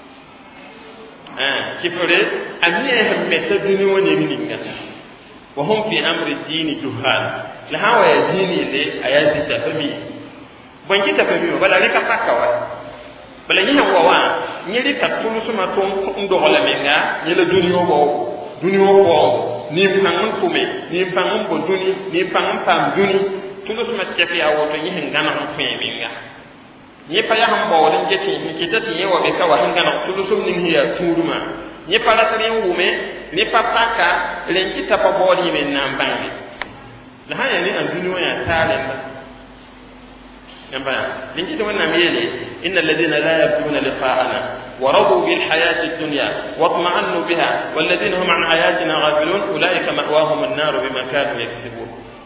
S1: ها كيفر أمي هم مت دنيا ونيمينغا وهم في أمر الدين جهال لها ويدين اللي آيات تفهمي بنجي تفهمي ولا لك فكوا bala yi hawa wa nyeri ka tulu suma ton ndo wala menga yela duniyo bo duniyo bo ni pangun kume ni pangun bo duni ni pangun pam duni tulu suma tefi awo to yi ngana ko fe menga ni pa ya ham bo den jeti ni kitati yewa be ka wa ngana tulu sum ni hiya turuma ni pa la tare wume ni pa paka len kita pa bo ni men na mbangi la haya ni an duniyo ya talenda نبأ لنجد وانا ميلي إن الذين لا يرجون لقاءنا ورضوا بالحياة الدنيا واطمأنوا بها والذين هم عن آياتنا غافلون أولئك مأواهم النار بما كانوا يكسبون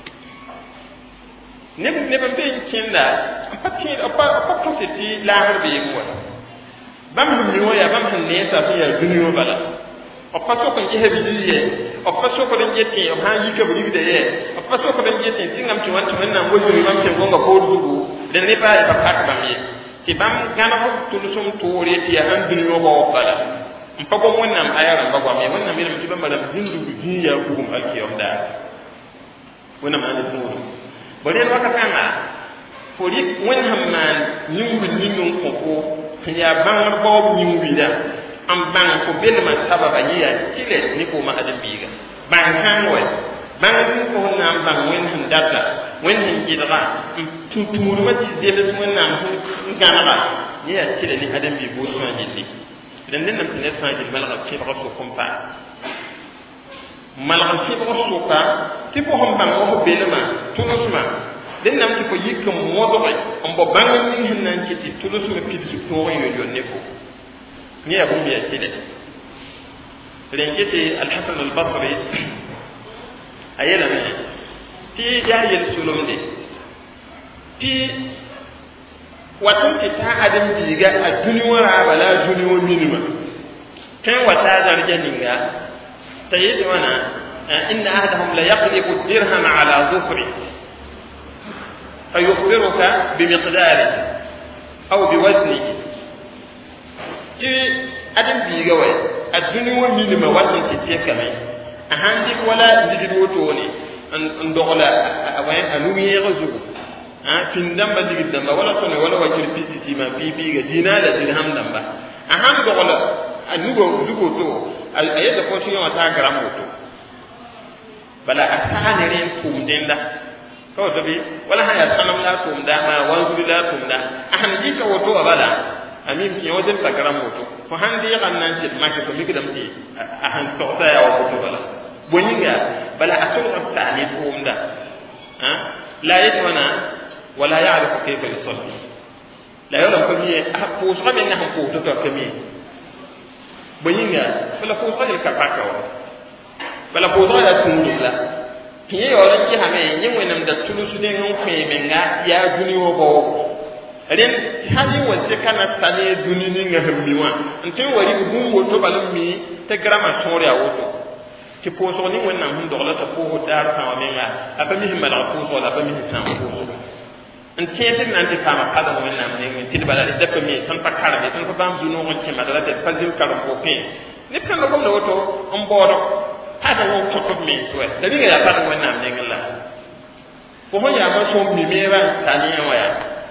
S1: نب نب بين كندا أبكين أبا أبا كنتي لا هرب يموت بام هنيويا بام هنيسا فيها الدنيا بلا أبا سوكن جه بيجيه أبا سوكن جتي أبا يك بريدة أبا سوكن جتي سينغام تيوان تيوان نام وجوري بام تيوان غفور den ne ba ba pak ba mi ti bam gana ho tulu sum tuure ti han dinu ho bala mpa ko wonnam ayara ba ko mi wonnam mi ti bamba da hindu bi ya ko gum alki yom da wonnam an dinu bo den waka kanga fori wonnam man nyumbu nyinun ko ko ya ban bo nyumbu da am ban ko bel man sababa yiya tile ni ko ma adam biga ban kan wa ban ko wonnam ban wen han data wen han jidra tumuru mati zebe sun nan ganara ya tile ni adam bi bo sun jiddi dan nan nan ne san jid malaka fi ba ko kompa malaka fi ba ko ka ti ko hom ban ko belema tunusma den nam ti ko yikko modo bay on bo bangal ni hin nan ci ti tunusma fi su to yo yo ne ko ni ya bumbi ya tile len jiti al-hasan al-basri ayela ne ti jahil sulumde ti watan ki ta adam biga a duniya ra bala duniya minima kan wata darja ninga tayyid wana inna ahadahum la yaqlibu dirham ala dhufri fayukhbiruka bimiqdari aw biwaznihi ti adam biga wai a duniya minima watan ki te kamai a handi wala digid woto ne an dogola awayen anumiye zugu ah pindam ba digid damba wala to ne wala wajir piti ma bibi ga dinala dirham damba aham dogola anugo dugo to ayeda ko shi wata gram to bala atane ren kum denda ko to bi wala haya sanam la kum da ma wanzu la kum da ahan ji ka woto bala amin ki wajen ta gram to ko handi kan nan ci ma ko mi kidam ci ahan to ta ya woto bala bonyinga bala atul tani kum da ah la yatwana ولا يعرف كيف يصلي لا يعلم كمية أحبوش غم إنهم قوتك كمية بيننا فلا قوت غير كباكوا فلا قوت غير تموت لا هي يورن جها من يوم نم دتلو سدين هم في منا يا دنيا وبو ren hali wasi kana tane dunini nga hembiwa nte wari bu woto balmi te grama tori awoto ti poso ni wonna hun dola ta ko dar ta menga apa mi himala ko so la apa mi tan ko en tiyetin nan ti fama kada mo nan ne min tilbala de ko mi tan pakara be tan ko bam du no on ci madala de fazil karam ko pe ni kan ko no woto on bodo hada wo ko ko mi so da ni ya fata mo nan ne ngala ko ho ya ma so mi mera tani ya waya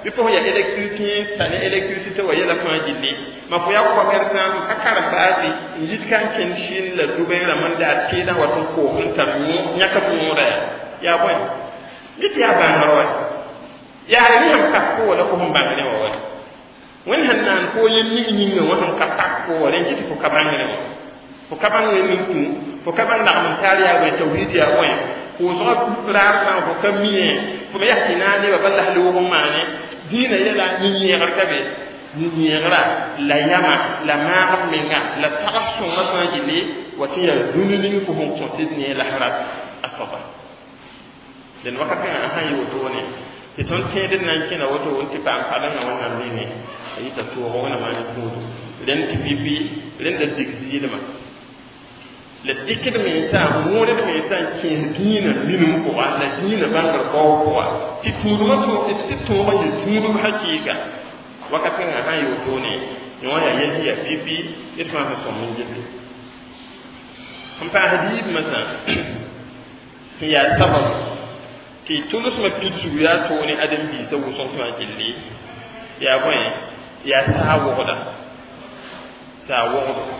S1: bi fo ya électricité tane électricité wa yela fa jiddi ma fo ya ko pertam akara baati yit kan ken shin la dubay la man da tida wa ko on tar ni nyaka ko ngora ya boy yit ya ban harwa ya ni ham ka ko wala ko ban ne wa wen hannan ko yin ni ni ni wa ka ta ko wala jiti ko ka ban ne wa ko ka ban ne ni ku ko ka ban da mun tariya wa tauhid ya wa ko zo ra ma ko kamiye ko ya tinani wa ballah lu mane dina yala ni ni garkabe ni ni gara la yama la ma minga la taqassu masajili wa tiya dununi ko hon ko tidni la harat asaba den wakati na han yo to ne ti ton tede nan kina woto wonti pa pala na wannan ne ayi ta to wona ma ni ko den ti bibi den da digzi da ma le dikir me ta mo de me ta kin dina minum ko ala dina bangar ko ko ti tudu ma to ti to ma ni tudu hakika wakati na han yo to ne no ya yeli ya bibi itma ha so mun jibi kun fa hadith masa ya sabab ki tulus ma pitu ya to ne adam bi ta wuson fa jilli ya boy ya tawo da tawo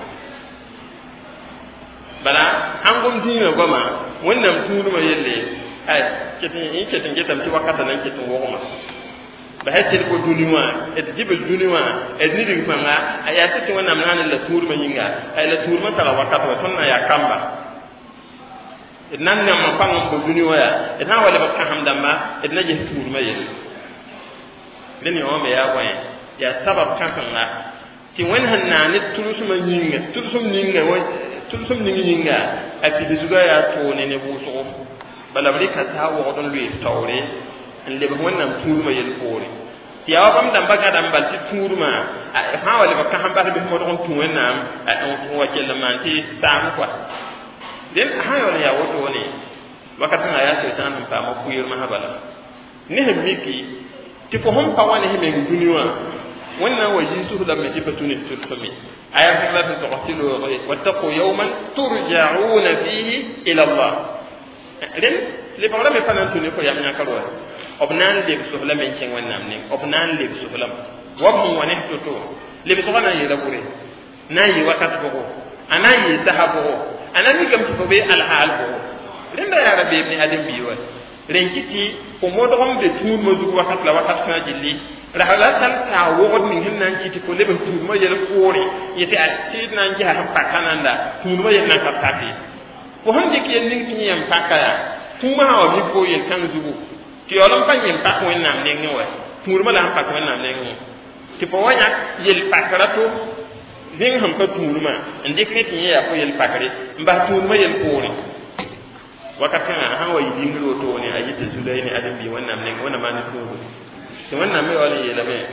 S1: bala an gum dina goma wannan tunu ma yalle ai kitin in kitin kitam ti wakata nan kitin wogoma ba hace ko duniwa et jibal duniwa et ni dig fanga aya titin wannan nan la tur ma yinga ay la tur ma tala wakata wa tonna ya kamba nan nan ma fanga ko duniwa ya et ha wala ba ka hamdamba et na je tur ma yalle len yo me ya waye ya sabab kan fanga ti wen hanna ni turusuma yinga turusum yinga wa tulsum ningi yinga ati bizuga ya to ne ne buso balabri ka ta wo don lui tawre en le wannan turuma yel fore ti awa bam dam baga dam bal ti turuma ha wala ba ka hamba be mo don tu wannan a on wa kel man ti tam kwa den ha yo ya woto ne wakati na ya to tan pa mo kuyir ma habala ne hemiki ti ko hon pa wala heme duniya wannan waji su da mai jibatu ne turfami ayat Allah ta taqtilu wattaqu yawman turja'una fihi ila Allah den le parla me fanan tuni ko yamnya kalwa obnan le so la men ceng wannan ne obnan le so la wabmu wane to to le so kana yi da bure na yi wakat ko ana yi sahabo ana ni kam to be al hal ko den da ya rabbi ibn adam biwa renkiti ko modon be tuur mo du wakat la wakat na jilli rahala tan ta wogod min hinnan kiti ko lebe tuur mo yel foore yete ati nan jaha ham pakananda tuur mo yel nan kaptati ko hande ki en ning tini yam pakaya tuma hawa bi ko yel kan zubu ti olon pan yel pak wen nam ning wa tuur mo la ham pak wen nam ning ti po wanya yel pakarato ning ham ka tuur ma inde kreti ya ko yel pakare mba tuur mo yel foore wakati na hawa yidingiro to ne ayi ta zulaini adam bi wannan ne wannan ma ne to to wannan mai wala yela mai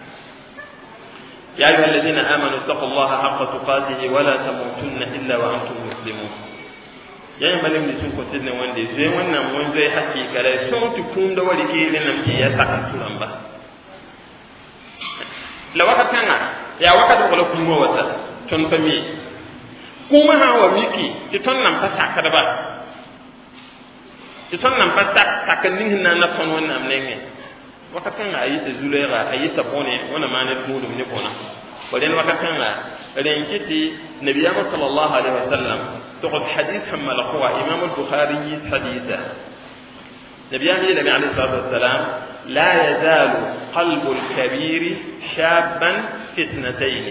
S1: ya ayyuhal ladina amanu taqullaha haqqa tuqatih wa la tamutunna illa wa antum muslimun yayin malam ni sun ko tinne wanda zai wannan mun zai hakika lai son tu kun da wali ke ne nan ya saka turan ba la wakati na ya wakati ko la kuma wata ton fami kuma hawa miki ti ton nan fa saka da ba ti ton nan pa tak tak ning na na ton wona mnenge wakatan ayi te zulera ayi sabone wona mane mudu ni kona ولين وكان لين كتي نبي صلى الله عليه وسلم تقول حديث هم لقوا إمام البخاري حديثا نبي عليه الصلاة والسلام لا يزال قلب الكبير شابا في اثنتين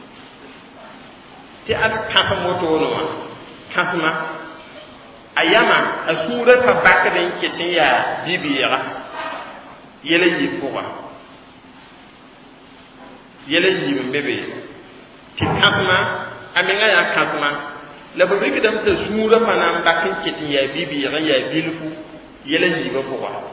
S1: تأل كفم وتونوا كفما أيما أسورة بكرين كتي يا بيبيرا يلي فوقا yele yim bebe ti kasma aminga ya kasma la bo be dam ta sura pana bakin kiti ya bibi ya ya bilfu yele yiba ko wa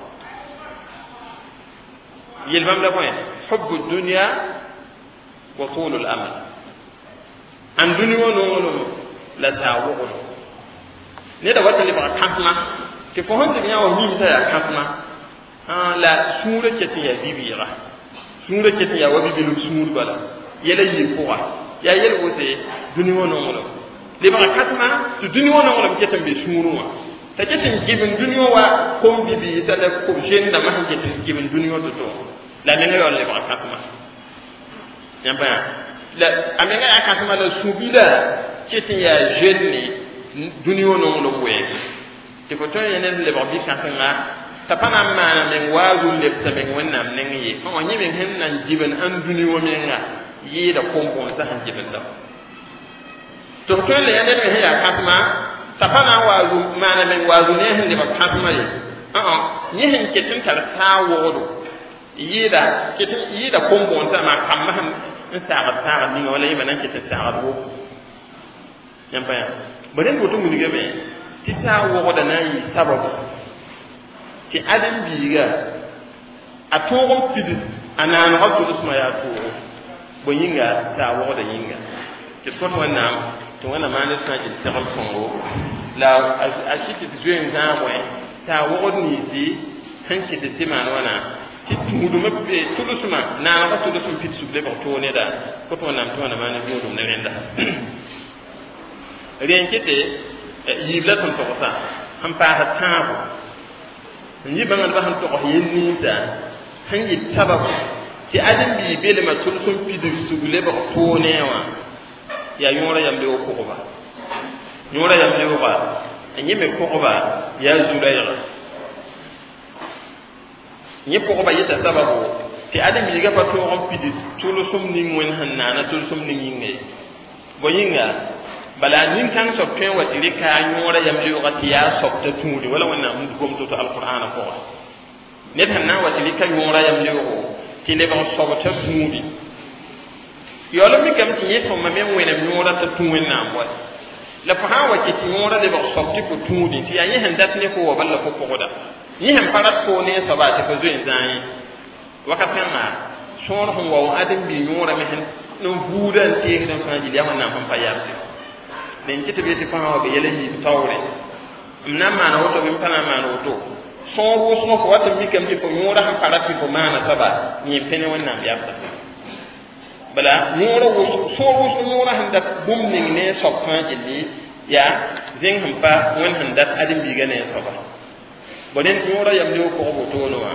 S1: yel bam la point hubbu dunya wa tulul amal an dunyo no no la tawo ne da wata le ba kasma ti ko honde ya wa yim ta ya kasma ha la sura kiti ya bibi ya sura ke ya wabi bilu sumul bala yela yi ko wa ya yel wote duni wono ngolo le ba katma to duni wono ngolo ke tambe sumuru wa ta ke tin gibin duni wa ko bibi ta da ko jenda ma ke tin gibin duni woto to la menga yo le ba katuma yamba la amenga ya katuma la subila kitin ya jeune duniyo no lo we ti ko to yenen le ba bi katanga tapana mana men wazu le tamen wannan nan yi ko nyi men hen nan jiben an duniyo menga yi da kombo ta han jiben da to to le yenen me ya katuma tapana wazu mana men wazu ne hen le ba katuma yi a a nyi hen kitin tar ta wodo yi da kitin yi da kombo ta ma kamma han ta ta ni wala yi manan kitin ta wo yamba ya bare ko to mun ge me ti ta wodo na yi sababu ti adam biga a togon pidi anan hakku usma ya to bo yinga ta wo da yinga ti ko wannan to wannan ma ne sa ji ta kongo la a shiti zuin da mo ta wo ni di hanki de tima wana ti mudu mabbe tulusuma na na tulusum pidi suble ba to ne da ko to wannan to wannan ma ne mudu ne renda renkete yibla ton to sa han pa ha tabo ni bangal ba han to ko yenni ta han yi sabab ti adam bi bele ma tul sun pidu sugule ba to newa ya yora yambe o ko ba yora yambe o ba anyi me ko ba ya zurayra ni ko ba yita sababu ti adam bi ga fa to on pidu tul sum ni ngwen han nana tul sum ni ngai bo yinga bala nin kan so pen wa tilika nyora yamle wakati ya so ta tuudi wala wana mun gom to alquran ko ne tan na wa tilika nyora yamle ko tile ba so ta tuudi yolo mi kam tiye to ma men wena nyora ta tuudi na mo la fa ha wa ti nyora de ba so ti ko tuudi ti ayi han dat ne ko wa balla ko ko da ni han parat ko ne so ba ta ko zuin zai wakati na shor hon wa adam bi nyora me hen no buudan te ne fa ji da wana fa payarti den kiti be ti fama be yele ni tawre amna mana woto be pana mana woto so wo so ko wata mi kam ko ngora han parati ko mana saba ni pene wannan biya ta bala ngora wo so wo so ngora han da bum ni ne so kan jili ya zin han pa won han da adin bi gane so ba boden ngora yam ne ko ko to no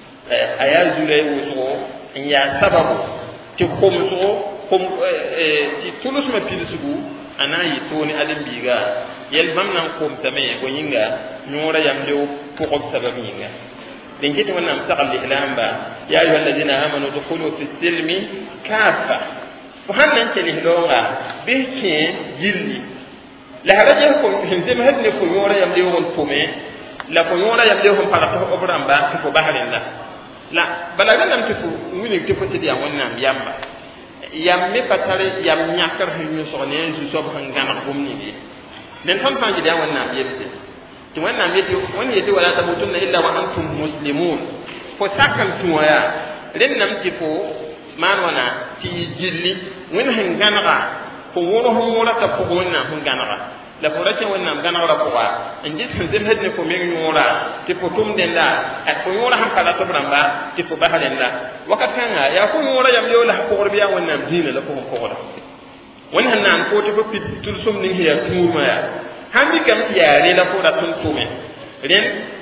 S1: aya zure wo so in ya sababu ti ko so ko ti tulus ma pilsugu ana yi toni adam biga yel bam nan ko tame ko yinga nyora yamde ko ko sababu yinga den kiti wannan taqal ihlam ba ya ayyuhal ladina amanu dukhulu fi silmi kafa wa hanan tali hilonga bihke jilli la haraje ko hinde ma hadne ko nyora yamde won tome la ko nyora yamde won para ko obramba ko baharin la la balaga nam tifu wini tifu tiya wannan yamba yam me patare yam nyakar hinyo so ne ju so ban gana gum ni bi den fam fanji da wannan yebte to wannan yebte wani yete wala tamutunna illa wa antum muslimun ko sakal tuwaya ren nam ti fo man wana ti jilli wani han gana ko woro ho wala ta ko wannan han gana la ko race wannan gana ra ko ba indi sun zin hadne ko men yora ti fo tum den da ko yora han kala to bramba ti fo bahalen da wakatanga ya ko yora yam yola ko biya wannan dina la ko ko da wannan nan ko ti fo pitul sum ni hiya tuma ya handi kam tiare la ko da tun tume ren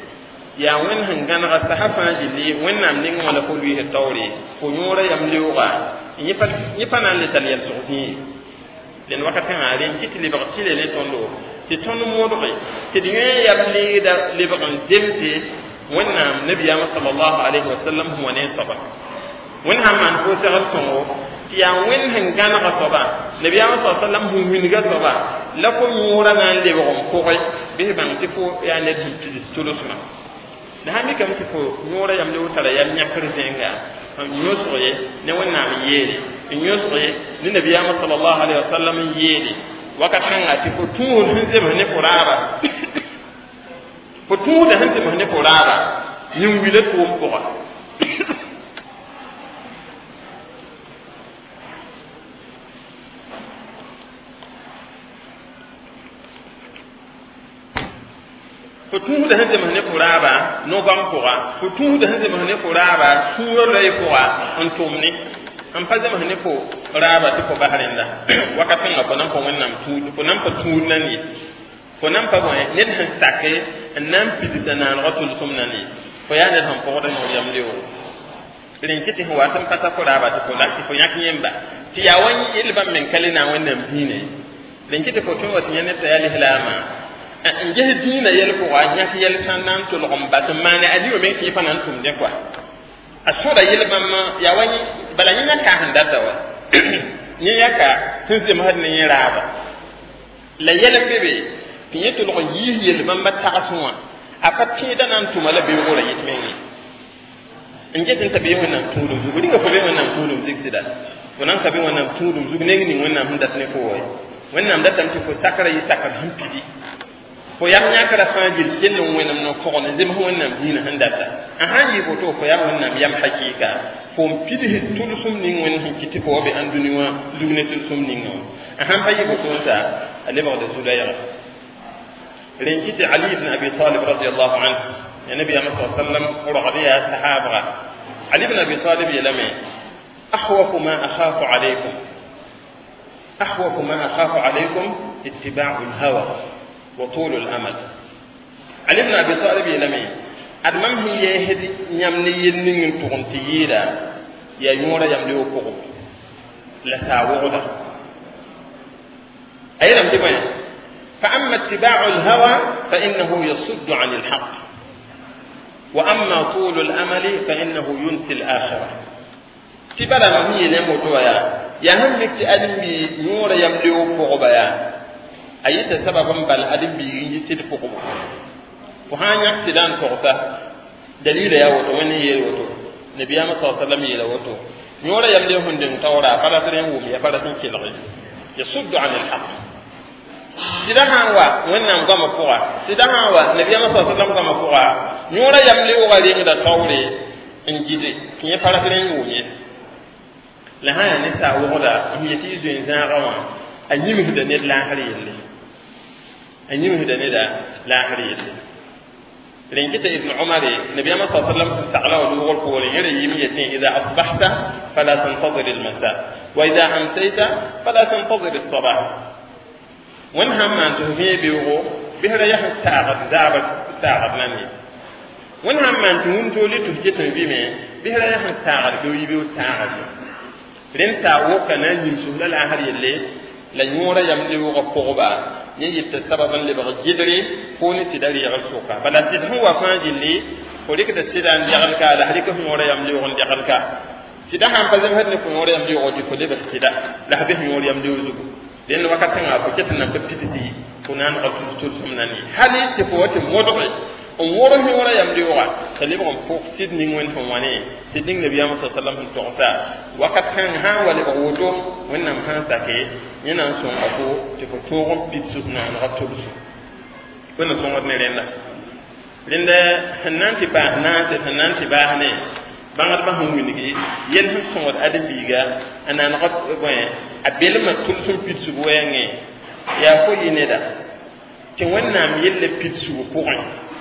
S1: ya wen han gana ga sahafa jili wannan nin wala ko wi tawri ko yora yam lewa yi pa yi pa nan le taliyal sufi den wakati ha ren kiti le bakti le tondo ti tondo modo kai ti dinga ya le da le bakan demte wannan nabiya sallallahu alaihi wasallam huwa ne saba wannan man ko ta songo ti ya wen han gana ga saba nabiya sallallahu alaihi wasallam hu min ga saba la ko mura nan le bakon ko kai be ban ti fo ya ne ti ti tolo suma da ha mi kam ti fo mura yam le utara yam nyakar zenga nyosoye ne wannan yeri nyosoye ni nabiya sallallahu alaihi wasallam yeri wakatan ati ko tuun hinze mahne porara ko tuun da hinze mahne porara nim wile to ko ko tuun da hinze mahne porara no gam ko ko tuun da hinze mahne porara suuro lay ko on tumni an faze mahne ko raba ti ko baharinda wakatan ko nan ko wannan tuudu ko nan ko tuud nan ni ko nan pa boy net han sakke nan pidita nan ratul sumnani ko ya net han ko da no yam lewo rin kiti huwa tan pata ko raba to la ti fo yak yemba ti ya wan ilba men kalina wannan dine rin kiti ko to wati ne ta yali hilama en je dina yel ko wa yak yel tan nan to lom bat mane ali o men ki fanan tum de kwa asoda yel bamma ya wani balanya ka handa dawa ni yaka tunse mahad ne raba la yel bebe ti yeto lo yi yel bamma ta aswa apati da nan tumala be wora yitmeni inje tin tabi wannan tudum zugu dinga ko be wannan tudum ziksida wannan tabi wannan tudum zugu ne ni wannan hundat ne ko wai wannan da tan ko sakara yi sakar hampidi ko yam nya kara fajil jennum wannan no ko ne zema wannan dina handata a hanji ko to ko ya wannan yam hakika ko pidi tulusum ni wannan kiti ko be anduniwa dugne tulusum ni ngo a han bayi ko to ta alima da sudayra rin kiti ali ibn abi talib radiyallahu anhu ya nabi sallallahu alaihi wasallam qura ya sahaba ali ibn abi talib ya lame ahwafu ma akhafu alaykum ahwafu ma akhafu alaykum ittiba'u al-hawa wa tul al-amal ali ibn abi talib ya lame admam hi ye hedi nyamni yenni ngin tugunti yida ya yura yamli ko ko la tawuda ayram dibay فأما اتباع الهوى فإنه يصد عن الحق وأما طول الأمل فإنه ينسي الآخرة تبلا ما هي لموتويا يا هم لك أدم بي نور يمليو فوقبايا أي سببا بل أدم بي يسيد فوقبا وهان يكسدان فوقتا دليل يا وتو من هي وتو نبي محمد صلى الله عليه وسلم يلا وتو نور يمليو هندن تورا فلا ترين ومي فلا تنكيل يصد عن الحق sida hanwa wannan gama kuwa sida hanwa nabi Muhammad sallallahu alaihi wasallam gama kuwa nyora yamle o gari da tawre injide kiye fara fere yunye la haya ne sa woda yiti zo in zarawa anyimi da ne la hari yalle anyimi da ne da la hari yalle rin kita ibn umar nabi Muhammad sallallahu alaihi wasallam ta'ala wa dugol ko wala yare yimi yatin idha asbahta fala tantazir al masa wa idha amsayta fala tantazir as sabah ون هم أنتم في بيوغو بهذا يحب تعب تعب تعب نامي ون هم أنتم تولي تهجتم بيمه بهذا يحب تعب بيو بيو تعب لين تعوق كنا يمسون لا أحد يلي لنورا يملي وقفوبا يجي السبب اللي بغجدري فوني تدري عسوكا بلا تدهم وفان جلي وليك تسيدان جعلك على هريك نورا يملي وغن جعلك سيدا هم بزم هدني نورا يملي وغدي كله بس سيدا لا هبه نورا يملي وزوج den wakati nga ko ketna ko pititi kunan ko tutur sumnani hali te ko wote modore on woro mi wora yam diwa kale ko ko sid ni ngwen fon wane siding nabi Muhammad sallallahu alaihi wasallam to ta wakati kan ha wale ko woto wannan han sake yana son ako te ko to gon pitsu na na to su wannan son wadne renda renda hananti ba hananti hananti ba hane bangat ba hon winigi yen hu son wad adam biga ana na ko boy abel ma tul sun pitsu boyange ya ko yineda ti wannan yelle pitsu ko on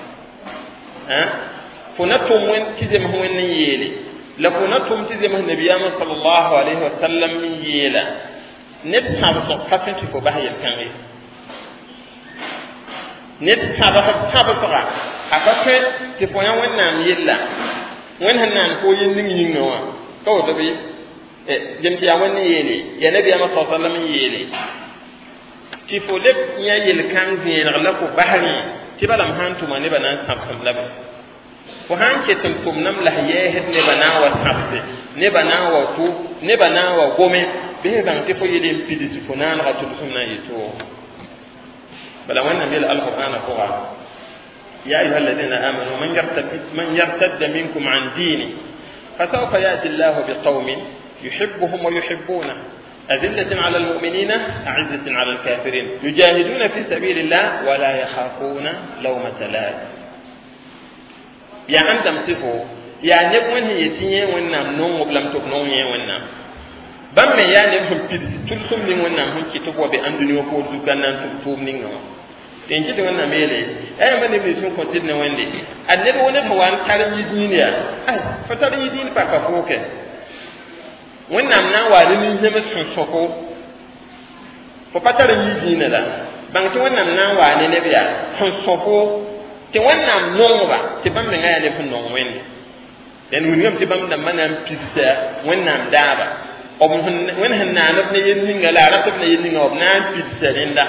S1: hein funatum wen ti dem ho wen yele la funatum ti dem nabiya sallallahu alaihi wasallam yela net tab so patent ko ba yel kange net tab tab so ga akake ti fo yan wannan yella wen hanan ko yin ning yin no ko to bi e jëm ci ya woni yele ya nabi ma sallallahu alaihi wasallam yele ti fo lek nya yel kan zin la ko bahri ti balam hantu ma ne bana sabtam labe ko han ke tum tum nam la ye het ne bana wa sabte ne bana wa tu ne bana wa gome be ban ti fo yele pidi su fo nan ratul sunna yito bala wannan bil alquran ko يا أيها الذين آمنوا من يرتد من يرتد منكم عن دينه فسوف يأتي الله بقوم يحبهم ويحبونه أذلة على المؤمنين أعزة على الكافرين يجاهدون في سبيل الله ولا يخافون لومة لائم يا أنت امسكوا يا نبون هي تيني ونام نوم بلم تبنون يه ونام بام يا نبهم بيدس تلسم نين ونام هم كتبوا بأندني وفوز كنا تبتوم نين den kiti wannan mele ay man ne sun ko tidne wande annabi wona fa wan tarin yidini ya ay fa tarin yidini pa pa foke wannan na wali ni jeme sun soko ko pa tarin yidini la bang to wannan na wali ne biya sun soko ti wannan non ba ti ban me ngaya ne fun non wende en wingam ti bam da manam pizza wannam daaba ob wen hanna ne yen ninga la ratib ne yen ninga ob na pizza linda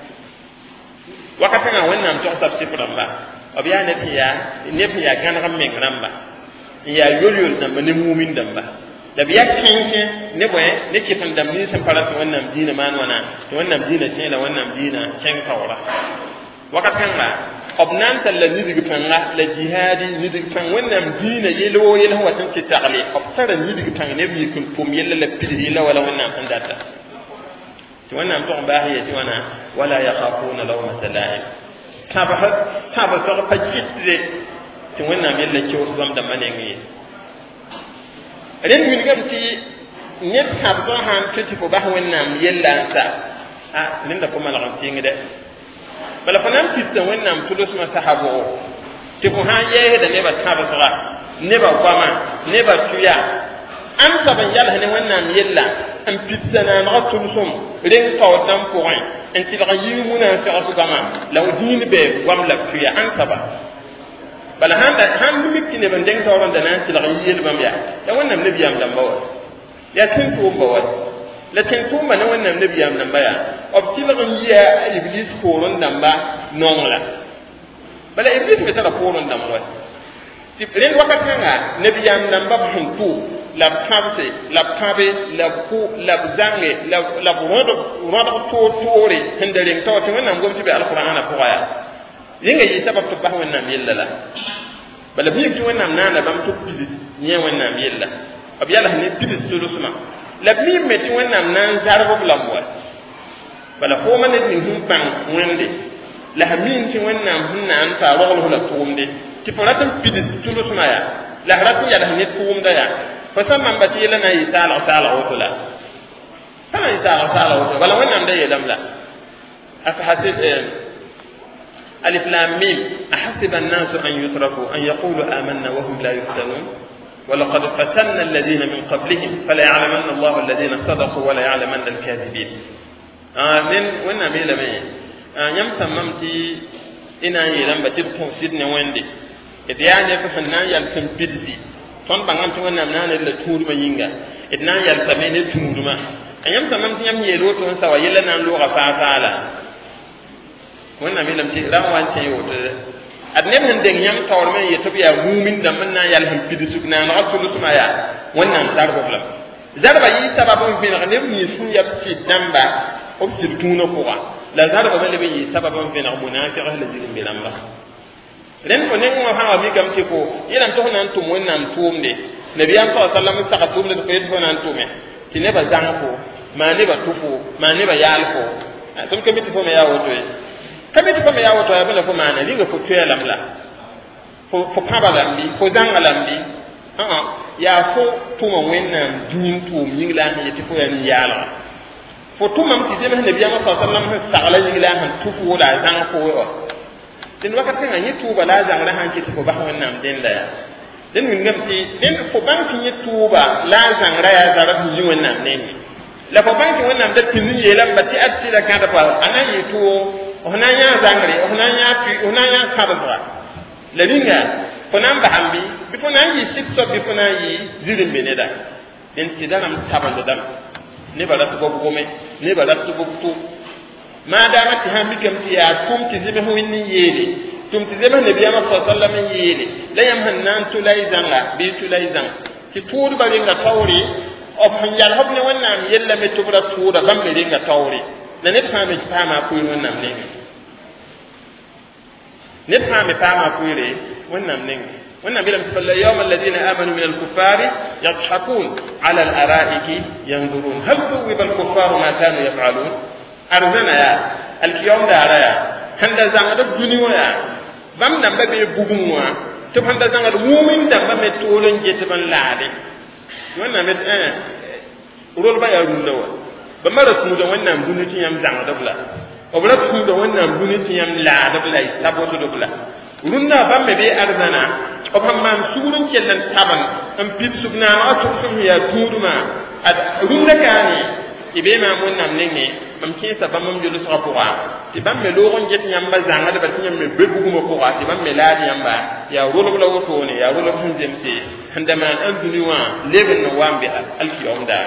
S1: wakata na wannam to sab sifram ba ob ya ne tiya ne tiya kan ram men ramba ya yolyol da ne mu'min damba da biya kinke ne boye ne ke fan da min san fara wannan dina man wana to wannan dina ce la wannan dina ken kawra wakata na obnan talla nidig fanga la jihadi nidig fang wannan dina yelo yelo watan ci taqli obtara nidig fang ne bi kun pum yella la pili la wala wannan andata to wannan to bahiya ci wana wala yakhafuna lawma salaim tabaha tabaha to fajitre to wannan yella ci wazam da manengi ren min gamti net habba han ci ko bah wannan yella sa ah linda ko malakan tingi de bala fanan pitta wannan tulus ma sahabo ti ko ha ye da ne ba taba sara ne ba kwama ne ba tuya an saban yalla ne wannan yella an pitta na ma tulusum ren taw dan point en ti ga yimuna sa su kama law din be wam la tuya an saba bala han da han mikki ne ban den tawron da nan ti ga yel bam ya da wannan nabiyam dan bawa ya tin ko bawa lakin tumba na wannan nabiyam nan baya obtilgan ya iblis koron nan ba nongla bala iblis be tara koron nan ba ti ren wakati nga nabiyam nan ba huntu la tabse la tabe la ku la zange la la rodo rodo to tore hendere to ti wannan gomti be alqur'ana ko aya yinga yi sabab to ba wannan yella la bala bi ki wannan nana bam to bidi nye wannan yella abiyala ne bidi to rusma la mi meti wannan nan zarbo blamwa bala ko man ni hum pan wende la min ti wannan hunna an ta rogol la tuumde ti faratam pidi tulu sunaya la haratu ya la ne tuumda ya fa samman bati la na yitala sala otula sana yitala sala otula bala wannan da yedam la afa hasib alif lam mim ahasiba an-nas an yutraku an yaqulu amanna wa hum la yuftanun ولقد فتنا الذين من قبلهم فلا يعلمن الله الذين صدقوا ولا يعلمن الكاذبين آمين وانا ميلا مي يم تممتي إنا يلم بتب سيدنا ويندي إذا يعني فهنا يلتم بدي تون بانغام توانا نانا لتور ما ينغا إدنا يلتمين تور ما يم تممتي يم يلو تون سوا يلا نان لغة فافالا وانا ميلا متي راوان تيوت adnem hen deng yam tawr men yeto biya mumin da man na yal hem pidi sugna na atulu tuma ya wannan darbo blam zarba yi sababun fi na ne ni sun yab ci damba o ci tuna ko wa la zarba men be yi sababun fi na munafiq ahli jirin bilamba ren ko ne mo ha mi gam ci ko iran to nan tum wannan tumde nabiyam sallallahu alaihi wasallam saka tumde ko yeto nan tume ti ne ba zanko ma ne ba tufu ma ne ba yalko sun kamiti fo me yawo to kamiti fo me yawo to ya bela fo mana linga fo tuya lamla fo fo paba lambi fo zanga lambi ah ah ya fo tuma wenna dun tum yingla ni yeti fo yan yala fo tuma mti de nabi ya sallallahu alaihi wasallam sagala yingla han tufu wala zanga fo wo din wakati nga yitu bala zanga han kiti fo ba wannan den da ya den min ngamti den fo banki yitu ba la zanga ya zara hu wannan ne la fo banki wannan da tinin yelan bati atti da kada fa anan yitu ona nya zangre ona nya tu ona nya kabra la linga fona mbahambi bi fona yi sikso bi fona yi zirin beneda den tidaram tabando dam ne bala to gome ne bala to buktu ma da mati hambi gamti ya tum ti zime ho ni yele tum ti zime nabi sallallahu alaihi wasallam yele la yam hannan tu lai zanga bi tu lai zang ti tuur ba linga tawri o han yal hobne wannan yella me tubra tuura bambe linga tawri na ne fami fama ku wannan ne ne fami fama ku re wannan ne wannan bilam sallallahu yawm alladhina amanu min al-kuffar yadhhakun ala al-ara'iki yanzurun hal tuwiba al-kuffar ma kanu yaf'alun arzana ya al-yawm da araya handa zanga da duniya ya bam nan ba be bugunwa to handa zanga da mumin da ba me tolon je te ban lade wannan met eh rol ba ya rundawa ba mara su da wannan bunutin yam zanga da bula o bula su da wannan bunutin yam la da bula saboto da bula runna ba me be arzana o ba man surun kellan taban am pit subna ma to sun ya tuduma ad runna kani ibe ma mun nam nenge mam kin sa bam jolu sa ko wa ti bam me lo gon jet nyam ba zanga da ba nyam me be buguma ko wa ti bam me la yam ba ya rolo bula woto ne ya rolo hun jemse عندما الدنيا لبن وام بالكيوم دا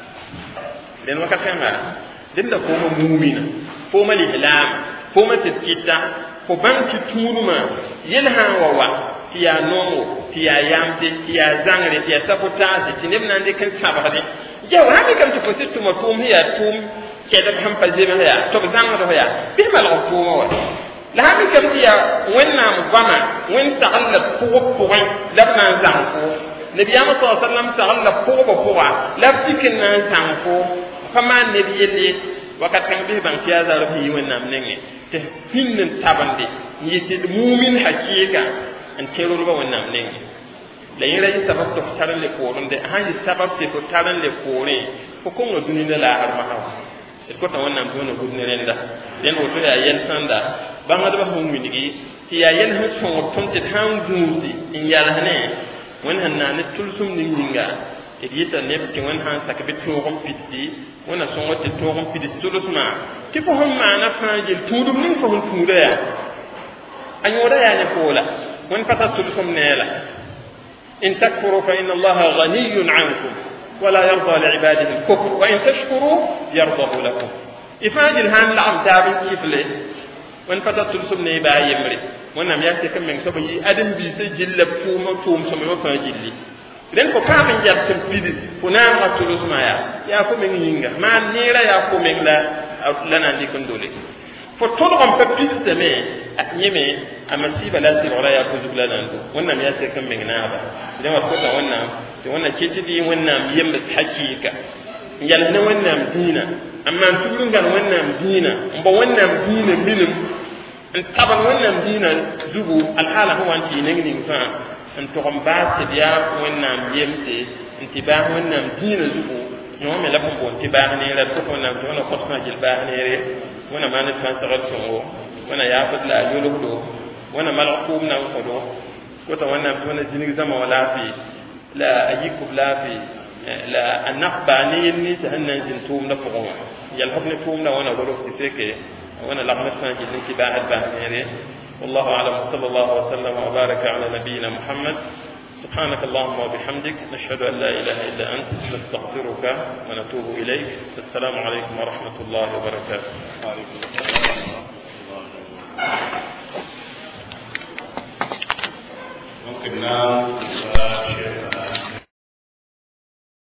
S1: لأن وقت هنا لأن فهم مؤمن فهم الإسلام فهم تسكيتا فهم تطورما يلها ووا تيا نومو تيا يامتي تيا زانغري تيا سابوتازي تنبنا عندك سابغدي جاو هامي كم تفسد توم توم هي توم كذا كم فزيمة هي توم زانغري هي بما الغفوم هو لهامي كم تيا وين نام فما وين تعلق فوق فوق لبنا زانغو نبي محمد صلى الله عليه وسلم تعلق فوق فوق لبتكنا زانغو فما نبي اللي وقت كان به بانتيا زارفي وين نام نيني تهين تابندي يسد مؤمن حقيقة أن تيروا وين نام نيني la yira yi sabab to taran le koron de ha yi sabab te to taran le kore ko ko no dunina la har ma hawa e ko ta wannan to no gudne renda den o to ya yen sanda ba ma da ba hon minigi ti ya yen ha so ton te han gunzi in ya la ne won han na ne tulsum ni minga e yita ne ke won han sakabe to gon pitti wona so ngote to gon pitti tulusma ti ko hon ma na fa jil tudum ni fa hon tuda ya anyora ya ne kola won pata tulusum ne la إن تكفروا فإن الله غني عنكم ولا يرضى لعباده الكفر وإن تشكروا يرضه لكم إفاد الهام لعم تابن كفله وإن فتت تلسم نيبا يمري وإنما يأتي كم من سبي أدم بيسجل لبتوم توم سمي وفاجلي لأن كامن يبتل بيدس فنام تلسم يا يا كومن ينغا ما نيرا يا كومن لا لنا ديكن دولي فتولغم بيدس مي أتنيمي amasiba la sir wala ya ko jugla nan do wannan ya sai kan mengna ba idan wa ko ta wannan to wannan ke tidi wannan biyan da hakika yal ne wannan dina amma tudun gan wannan dina mba wannan dina milim an taban wannan dina zubu alhala huwa anti ne ngi fa an to gam ba se dia wannan biyan te intiba wannan dina zubu no me la ko intiba ne la ko wannan to wannan ko ta jilba ne re wannan ma ne san sagat songo wannan ya fadla yolo do وانا ملعقوم ناو خدو كوتا وانا وانا جينيك زما ولا في لا اجيكم لا في لا النقباني ني تهنا جنتوم نفقوا يا الحكم توم وانا غلو في سكه وانا لغنا سان جينيك باهل باهنيري والله اعلم صلى الله وسلم وبارك على نبينا محمد سبحانك اللهم وبحمدك نشهد ان لا اله الا انت نستغفرك ونتوب اليك السلام عليكم ورحمه الله وبركاته. وعليكم السلام. ممكن نعم